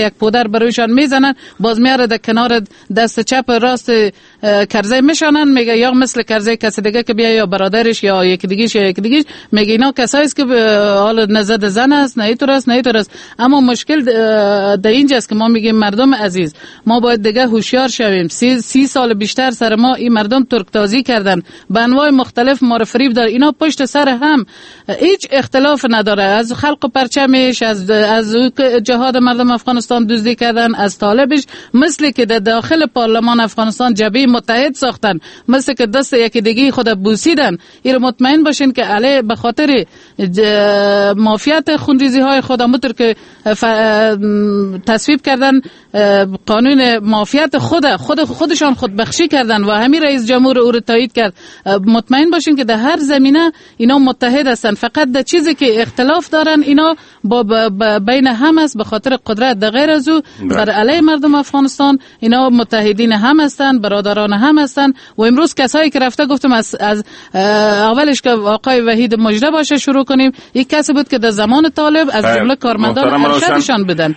برویشان میزنن، باز میاره در کنار دست چپ راست کرزی میشانن، میگه یا مثل کرزی کسی دیگه که بیا یا برادرش یا یکی دیگه‌ش میگه اینا کسایی است که حال نزد زن است، نه اینطور است. اما مشکل در اینجاست که ما میگیم مردم عزیز، ما باید دیگه هوشیار شویم. 30 سال بیشتر سر ما این مردم ترکتازی کردن، به انواع مختلف ما رو فریب دار. اینا پشت سر هم هیچ اختلاف نداره، از خلق و پرچمش، از جهاد مردم افغانستان دزدی کردن، از طالبش، مثل که در داخل پارلمان افغانستان جبهه متحد ساختن، مثل که دست یکی دیگه خود بوسیدن. این مطمئن باشین که علی به خاطر مافیات خونریزی های خود همونطور که تصویب کردن قانون مافیات خودشان خودبخشی کردن و همین رئیس جمهور او رو تایید کرد. مطمئن باشین که در هر زمینه اینا متحد هستن، فقط در چیزی که اختلاف دارن اینا بین هم است به خاطر قدرت. در غیر از او بر علیه مردم افغانستان اینا متحدین هم هستن، برادران هم هستن. و امروز کسایی که رفته گفتم از اولش که آقای وحید مجده باشه شروع کنیم، یک کسی بود که در زمان طالب از جمله کارمندان ارشدشان بدن.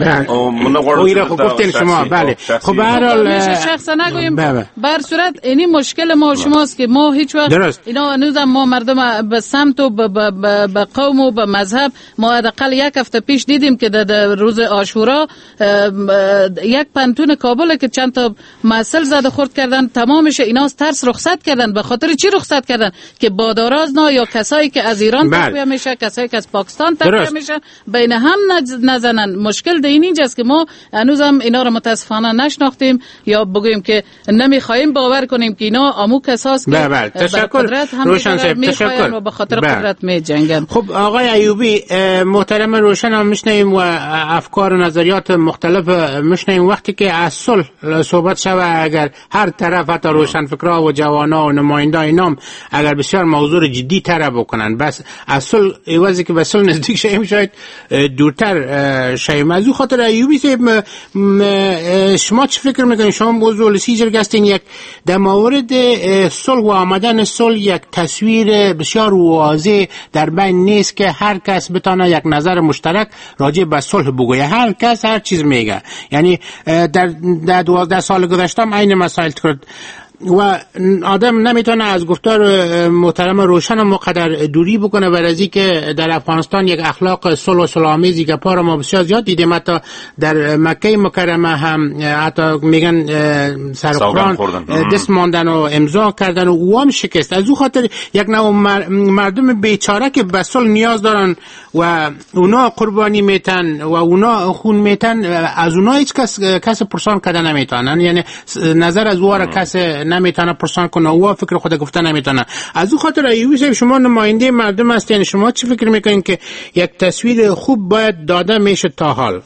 گفتین شما بله. خب به هر حال شخصا نگویم، بر صورت اینی مشکل ما شماست که ما هیچ وقت اینا هنوز ما مردم به سمت و به قوم و به مذهب، ما حداقل یک هفته پیش دیدیم که در روز عاشورا یک پنتون کابل که چند تا مسئله زده خورد کردن، تمامش اینا ترس رخصت کردن. به خاطر چی رخصت کردن؟ که باداراز یا کسایی که از ایران تقویه میشه، کسایی که از پاکستان تقویه میشه، بین هم نزنن. مشکل در اینجاست که ما هنوز هم اینا رو متاسفانه نشناختیم یا بگویم که نمیخوایم باور کنیم که اینا امو کساست که قدرت هم میخواین و به خاطر قدرت میجنگن. خب آقای ایوبی محترم، روشن هم میشنیم و افکار و نظریات مختلف میشنیم. وقتی که از صلح صحبت شوه، اگر هر طرف حتی روشن فکرها و جوانا و نماینده اینام اگر بسیار موضوع جدی تر بکنن، بس از صلح ایوازی که به صلح نزدیک شویم شاید دورتر شویم. از او خاطر ایوبی شما چه فکر میکنید؟ شما موضوع لسی جرگ هستین، یک در مورد صلح و آمدن صلح یک تصویر بسیار واضح در بین نیست که هر کس بتونه یک نظر مشترک راجع به صلح بگویه. هر کس هر چیز میگه. یعنی در 12 سال گذشته هم این مسائل کرد و آدم نمیتونه از گفتار محترم روشن مقدر دوری بکنه برای که در افغانستان یک اخلاق صلح و صلح‌آمیزی که پارا ما بسیار زیاد دیدیم. حتی در مکه مکرمه هم حتی میگن سر قرآن دست ماندن و امضا کردن و او هم شکست. از او خاطر یک نوع مردم بیچاره که به صلح نیاز دارن و اونا قربانی میتن و اونا خون میتن، از اونا هیچ کس پرسان کردن نمیتونن. یعنی نظر از او را کس نمیتونه پرسان کنه، او فکر خود گفته نمیتونه. از او خاطر ایوبی صاحب شما نماینده مردم هستین، شما چی فکر میکنین که یک تصویر خوب باید داده میشه تا حال؟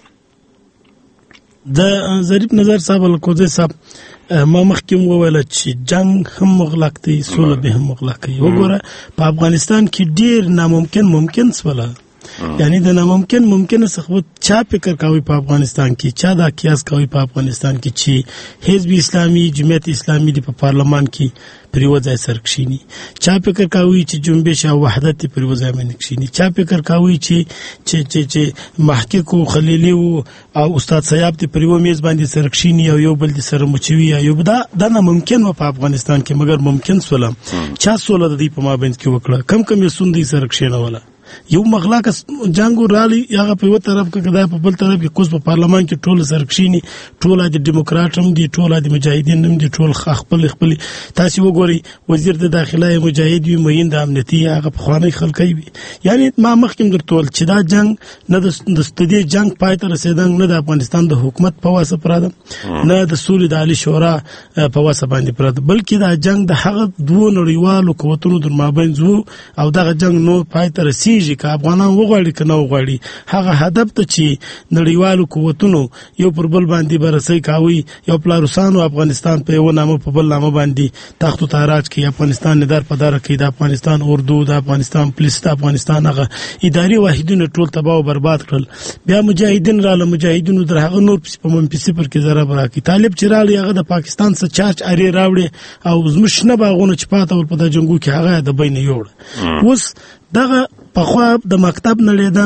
د ظریف نظر صاحب الکوزی صاحب ما مخکې وویل چې جنگ هم مغلق دی، سوله به هم مغلق دی. وګوره په افغانستان کې ډیر ناممکن ممکن سوله، یعنی د ناممکن ممکن څخه چا فکر کوي په افغانستان کې، چا دا قیاس کوي په افغانستان کې چې حزب اسلامي جمعیت اسلامي دی په پارلمان کې پر یو ځای سر کښینی، چا فکر کوي چې جنبش او وحدت پر یو ځای باندې کښینی، چا فکر کوي چې محقق او خلیلی او استاد سیاب دی پر یو میز باندې سر کښینی او یو بل دی سره مچوي یا دا ناممکن و په افغانستان کې، مګر ممکن سوله. چا سوله د دې په مابین کې وکړه، کم یې سوندي سر کښینوله. یو مغلق جنگ رالی هغه په یو طرف کې کدا په بل طرف کې کوز په پارلمان کې ټول سرکشيني، ټول د دیموکرات هم دي، ټول د مجاهدین هم دي، ټول خپل تاسو وګورئ وزیر د داخله مجاهد وي، معین د امنیتي هغه په خواني خلکې وي. یعنی ما مخکې در ټول چې دا جنگ نه د ستدي جنگ پای ته رسیدنګ نه د افغانستان د حکومت په واسه پراده، نه د سولې د عالی شورا په واسه باندې پراده، بلکې دا جنگ د هغه دوه نړیوالو قوتونو در مابین زو او دا جنگ نو پای ته رسیږي که افغانان وغواړي که نه وغواړي. هغه هدف ته چې نړیوالو قوتونو یو پر بل باندې برسي کوي، یو پلاروسانو افغانستان په یو نامه په بل نامه باندې تخت و تاراج کوي، افغانستان ندار په دار کوي، د افغانستان اردو، د افغانستان پولیس، د افغانستان هغه اداري واحدونه ټول تباہ او برباد کړل. بیا مجاهدین رااله، مجاهدینو در هغه نور په منفي پر کې ضرب راکړي. طالب چې رااله هغه د پاکستان څخه چارج اړې راوړي او زموږ نه باغونه چې پاته ول په د جنگو کې هغه د بین یوړ. اوس دغه په خو د مکتب نه لیدنګ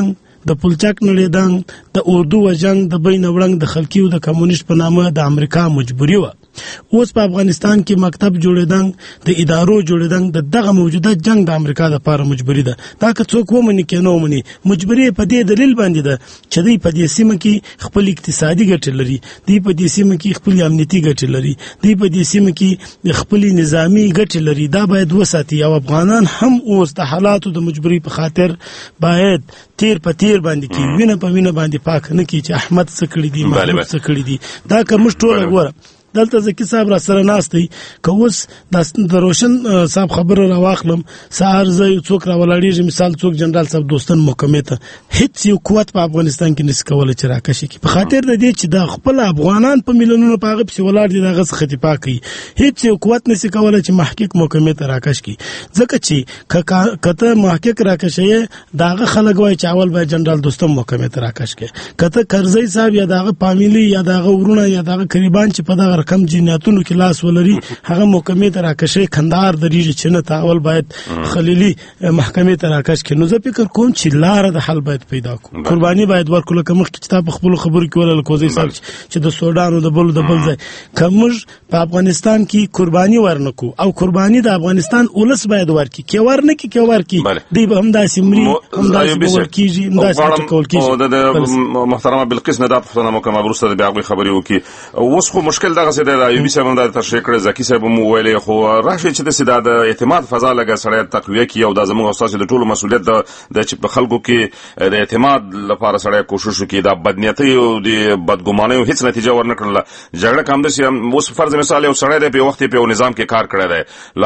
د پلچک نړیدنګ د اردو و جنگ د بین وړنګ د خلکیو د کمونیست په نامه د امریکا مجبوری و. اوس په افغانستان کې مکتب جوړیدنګ د ادارو جوړیدنګ د دغه موجوده جنگ د امریکا لپاره مجبوری ده. دا که څوک ومني کې نه ومني مجبوری په دې دلیل باندې ده چې دوی په دې سیمه کې خپل اقتصادي ګټې لري، دوی په دې سیمه کې خپل امنیتي ګټې لري، دوی په دې سیمه کې خپل نظامی ګټې لري. دا باید وساتي او افغانان هم اوس د حالاتو د مجبوری په خاطر باید تیر په تیر باندې کې وینه په وینه باندې پاک نه کی چې احمد څه کړی دی محمود څه کړی دی. دا که موږ ټول وګورو دلته زکی صاحب را سره ناست دی که اوس د روشن صاحب خبره را واخلم سهار زه یو څوک را ولاړېږي مثال څوک جنرال صاحب دوستن محکمې ته هیڅ یو قوت په افغانستان کې نشي کولی چې راکشي کړي په خاطر د دې چې دا خپل افغانان په میلیونونو په هغه پسې ولاړ دي د هغه څخه دفاع کوي. هیڅ یو قوت نشي کولی چې محقق محکمې ته راکش کړي ځکه چې که ته محقق راکشې د هغه خلک وایي چې اول باید جنرال دوستن محکمې ته راکش کړي. که ته کرزی صاحب یا د هغه فامیلي یا د هغه ورونه یا د هغه قریبان چې په دغه کم جنایتونو کې لاس ولري هغه محکمې ته راکشي کندهار درېږي چې نه تاول باید خلیلي محکمې ته راکش کړي. نو زه فکر کوم چې لاره د حل باید پیدا کړو، قرباني باید ورکړو. لکه مخکې چې تا په خپلو خبرو کې ویل کوزی صاحب چې د سودان او د بل ځای که موږ په افغانستان کې قرباني ورنکو او قرباني د افغانستان اولس باید ورکړي کې ورنکړي کې ورکړي دوی به همداسې مري همداسې به ورکېږي همداسې ټکول کېږي. محترمه بلقیس نه دا پوښتنه مو کوم وروسته د بیا هغوی خبرې وکړي. اوس خو مشکل دغسې دی د ایوبي صاحب هم دا تشریح کړی، زکي صاحب هم وویلې، خو راشي چې داسې دا د اعتماد فضا لږه سړی تقویه کړي او دا زموږ او ستاسو د ټولو مسؤلیت ده چې په خلکو کې د اعتماد لپاره سړی کوشش وکړي. دا بدنیتۍ او د بدګمانیو هیڅ نتیجه ورنه کړله. جګړه که همداسې اوس فرض مثال یو سړی دی په یو وخت په یو نظام کې کار کړی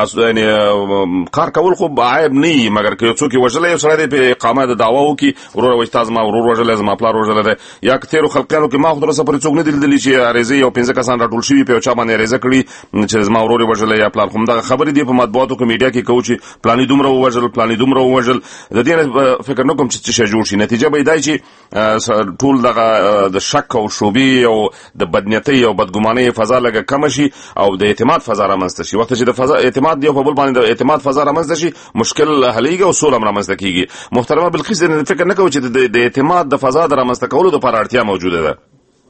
دی، کار کول خو عیب نه وي، مګر که یو څوک یې وژلی یو سړی دی په اقامه د دعوا وکړي وروره وایي تا زما ورور وژلی زما پلار وژلی دی، یا که تېرو خلقیانو کې ما خو تر اوسه پورې څوک نه دي لیدلي چې عریضې یو 15 کسان راټول شوي په یو چا باندې عریضه کړي چې زما ورور یې وژلی یا پلار. خو همدغه خبرې دي په مطبوعاتو کې میډیا کې کوو چې پلاني دومره ووژل پلاني دومره ووژل. د دې نه فکر نه کوم چې څه شی جوړ شي. نتیجه به یې دا چې ټول دغه د شک او شوبې او د بدنیتۍ او بدګمانۍ فضا لږه کمه شي او د اعتماد فضا رامنځته شي. وخت چې د اعتماد یو په بل باندې د اعتماد فضا رامنځته شي مشکل حلیږي او سوله هم رامنځته کېږي. محترمه بلقیس فکر نه کوو چې د اعتماد د فضا د رامنځته کولو لپاره اړتیا موجوده ده؟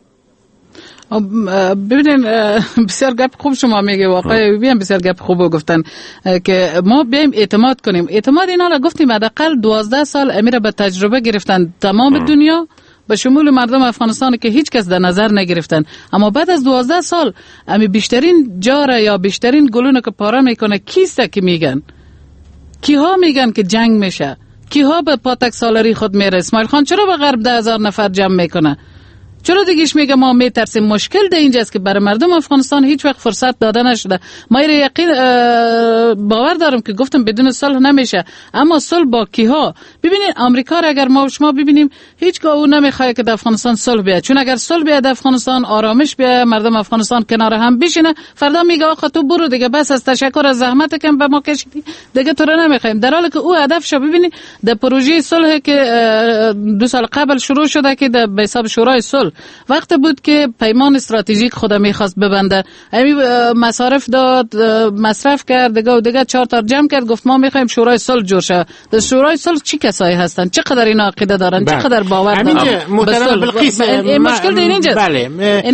ببینین بسیار گپ خوب شما میگه، واقعا بیان بسیار گپ خوب گفتن که ما بیایم اعتماد کنیم. اعتماد اینا را گفتیم حداقل 12 سال امیر به تجربه گرفتن تمام دنیا به شمول مردم افغانستان که هیچ کس در نظر نگرفتن، اما بعد از 12 سال امی بیشترین جاره یا بیشترین گلونه که پاره میکنه کیسته که میگن کیها میگن که جنگ میشه، کیها به پاتک سالاری خود میره. اسماعیل خان چرا به غرب 10,000 نفر جمع میکنه؟ چرا دیگهش میگه ما میترسیم؟ مشکل ده اینجاست که برای مردم افغانستان هیچ وقت فرصت داده نشده. ما یقین باور دارم که گفتم بدون صلح نمیشه، اما صلح با کیها؟ ببینید آمریکا را اگر ما شما ببینیم هیچگاه او نمیخواد که در افغانستان صلح بیاد، چون اگر صلح بیاد افغانستان آرامش بیاد مردم افغانستان کنار هم بشینه، فردا میگه آقا تو برو دیگه بس از تشکر از زحمت کم به ما کشیدی دیگه تو رو نمیخوایم. در حالی که او هدفش ببینید در پروژه صلح که 2 سال قبل شروع شده که در به حساب شورای صلح وقت بود که پیمان استراتژیک خودم میخواست ببنده، همین مصارف داد مصرف کرد دیگه 4 تا جمع کرد گفت ما میخوایم شورای صلح جور شه. در شورای صلح چی کسایی هستن؟ چقدر اینا عقیده دارن؟ چقدر باور دارن؟ محترمه بلقیس مشکل در اینجاست. بله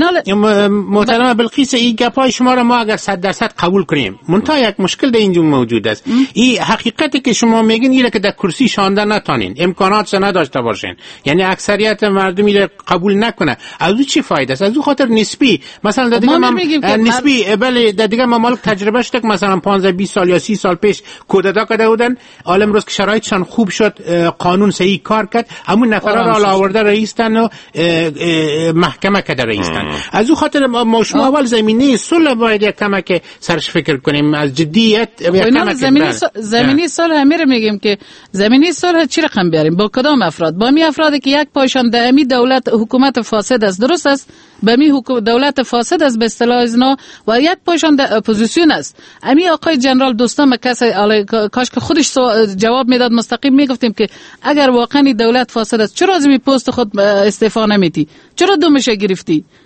محترمه بلقیس این گپای شما را ما اگر 100% قبول کنیم منتها یک مشکل در اینجا موجود است. این حقیقتی که شما میگین اینه که در کرسی شانده نتانین، امکانات نداشته باشین، یعنی اکثریت مردم اینو قبول نکنه. از چی فایده است؟ از خاطر نسبی مثلا در دیگه نسبی بله در دیگه ممالک تجربه شده که مثلا 15-20 سال یا 30 سال پیش کودتا کرده بودن، حالا امروز که شرایطشان خوب شد قانون صحیح کار کرد، همون نفرا را آورده رئیسن و محکمه کرده رئیسن. از اون خاطر ما شما اول زمینه صلح باید یک کمک سرش فکر کنیم، از جدیت زمینه صلح همین میگیم که زمینه صلح چی رقم بیاریم؟ با کدام افراد؟ با می افرادی که یک پایشان دائمی دولت حکومت فاسد است، درست است؟ به می دولت فاسد است به اصطلاح اینا، و یک پایشان اپوزیسیون است. امی آقای جنرال دوستان کسی کاش که خودش جواب میداد مستقیم میگفتیم که اگر واقعا دولت فاسد است چرا از می پست خود استعفا نمیدی؟ چرا دومش گرفتی؟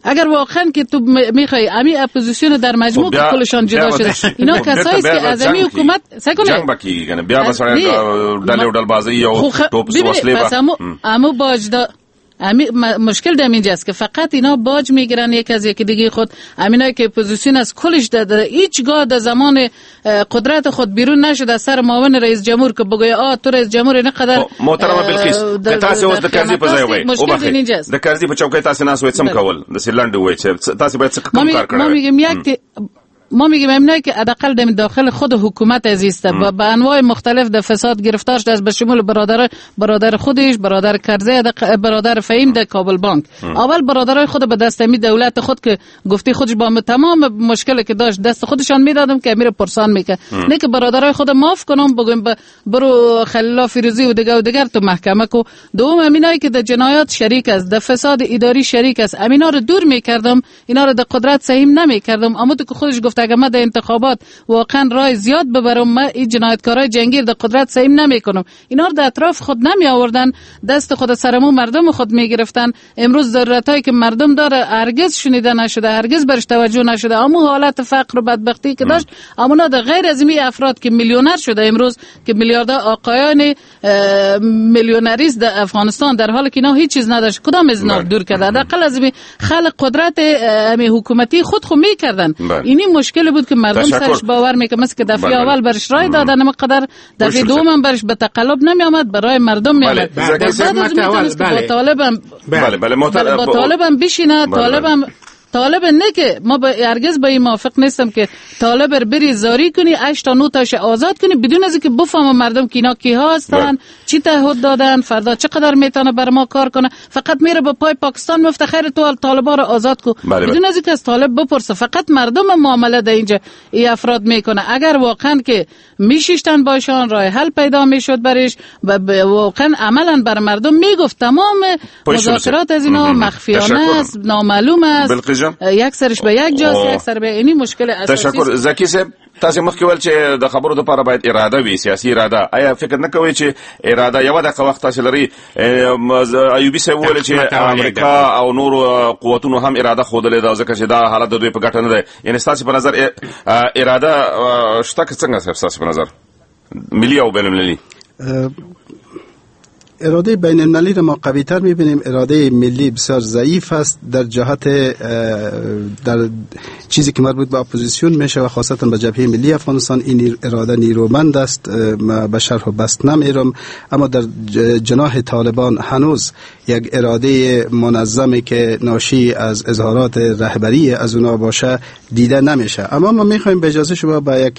اگر واقعا که تو میخوای امی اپوزیسیون در مجموع کلشان جدا شده، اینا کسایی که از امی حکومت جنگ بکی، یعنی بیا مثلا دل ودل بازی یا توپ وسله بس امو باجدا امی مشکل در اینجاست که فقط اینا باج میگیرن یک از یک دیگه خود. امینایی که اپوزیسیون از کلش داده هیچگاه در زمان قدرت خود بیرون نشد از سر معاون رئیس جمهور که بگوی تو رئیس جمهور اینقدر محترم بلقیس تاسو اوس د کرزي په ځای وای او بخې د کرزي په چوکۍ تاسو ناس وای څم کول د سیلند وای چې تاسو باید څه کوم کار کړئ. ما میگیم امنایی که حداقل در داخل خود حکومت عزیزته و به انواع مختلف در فساد گرفتار شده از به شمول برادر خودش، برادر کرزی، برادر فهیم در کابل بانک. اول برادرای خود به دست می دولت خود که گفتی خودش با تمام مشکلی که داشت دست خودشان میدادم که امیر پرسان میکرد. نه که برادرای خود معاف کنم بگم برو خلیل فیروزی و دیگر تو محکمه کو. دوم امینایی که در جنایات شریک است، در فساد اداری شریک است، امینا رو دور میکردم، اینا رو در قدرت سهیم نمیکردم. اما تو که خودش گفت اگه من در انتخابات واقعا رای زیاد ببرم من این جنایتکارای جنگیر در قدرت سهیم نمیکنم. اینا رو در اطراف خود نمی آوردن، دست خود سرمو مردم خود میگرفتن. امروز ضرورتایی که مردم داره هرگز شنیده نشده، هرگز برش توجه نشده. اما حالت فقر و بدبختی که داشت، اما در غیر از این افراد که میلیونر شده امروز که میلیاردر آقایان میلیونریست در افغانستان در حالی که اینا هیچ چیز نداشت، کدام از اینا دور کرده؟ حداقل از این خلق قدرت حکومتی خود میکردن. اینی مشکل بود که مردم سرش باور میکنه، مثل که دفعه اول برش رای دادن اما قدر دفعه دوم هم برش به تقلب نمی آمد، برای مردم می آمد. بعد از با طالبم بشینه، طالب نه که ما هرگز با این موافق نیستم که طالب بری زاری کنی 8 تا 9 تاش آزاد کنی بدون از اینکه بفهمه مردم که اینا کیها هستن، چی تعهد دادن، فردا چقدر میتونه بر ما کار کنه. فقط میره به پای پاکستان میفته خیر تو طالبا رو آزاد کو بدون از اینکه از طالب بپرسه. فقط مردم معامله در اینجا این افراد میکنه. اگر واقعا که میشیشتن باشن راه حل پیدا میشد برش و واقعا عملا بر مردم میگفت تمام مذاکرات از اینا مخفیانه است، نامعلوم است، یک سرش به یک جاست، یک سر به اینی مشکل اساسی. تشکر زکی صاحب. تاسو مخکې ول چې د خبرو لپاره باید اراده وي، سیاسي اراده. آیا فکر نه کوئ چې اراده یو د وخت تاسو لري؟ ایوبي صاحب ویل چې امریکا او نور قوتونو هم اراده خوده ده ځکه چې دا حالت د دوی په ګټه نه ده. یعنی تاسو په نظر اراده شته څنګه تاسو په نظر ملي او بین المللي؟ اراده بین المللی را ما قوی تر میبینیم. اراده ملی بسیار ضعیف است در جهت در چیزی که مربوط به اپوزیسیون میشه و خاصتا به جبهه ملی افغانستان. این اراده نیرومند است، به شرح و بسط نمیرم، اما در جناح طالبان هنوز یک اراده منظمی که ناشی از اظهارات رهبری از اونا باشه دیده نمیشه. اما ما میخوایم به اجازه شما با یک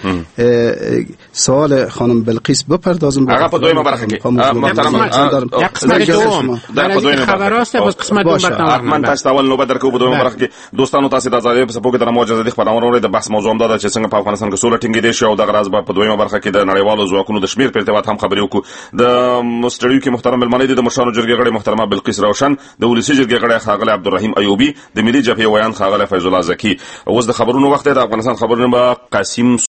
سوال خانم بلقیس بپردازم. آقا په دویمه برخه کې یک قسمت دوم در خبراست باز قسمت دوم برتاوه من تاسو اول نوبت درکو په دویمه برخه کې دوستانو تاسو د ازادۍ په سپوږ د موجوده خبرونو د بحث موضوع هم ده چې څنګه په افغانستان کې سوله ټینګې دي شو او د غراز په دویمه برخه کې د نړیوالو ځواکونو د شمیر په ارتباط هم خبرې وکړو. د مستریو کې محترم ملمنې د مشرانو جرګې غړي محترمه بلقیس روشن، د ولسی جرګې غړي خاغلی عبدالرحیم ایوبی، د ملي جبهې ویان خاغلی فیض الله زکی. اوس د خبرونو وخت د افغانستان خبرونه با قاسم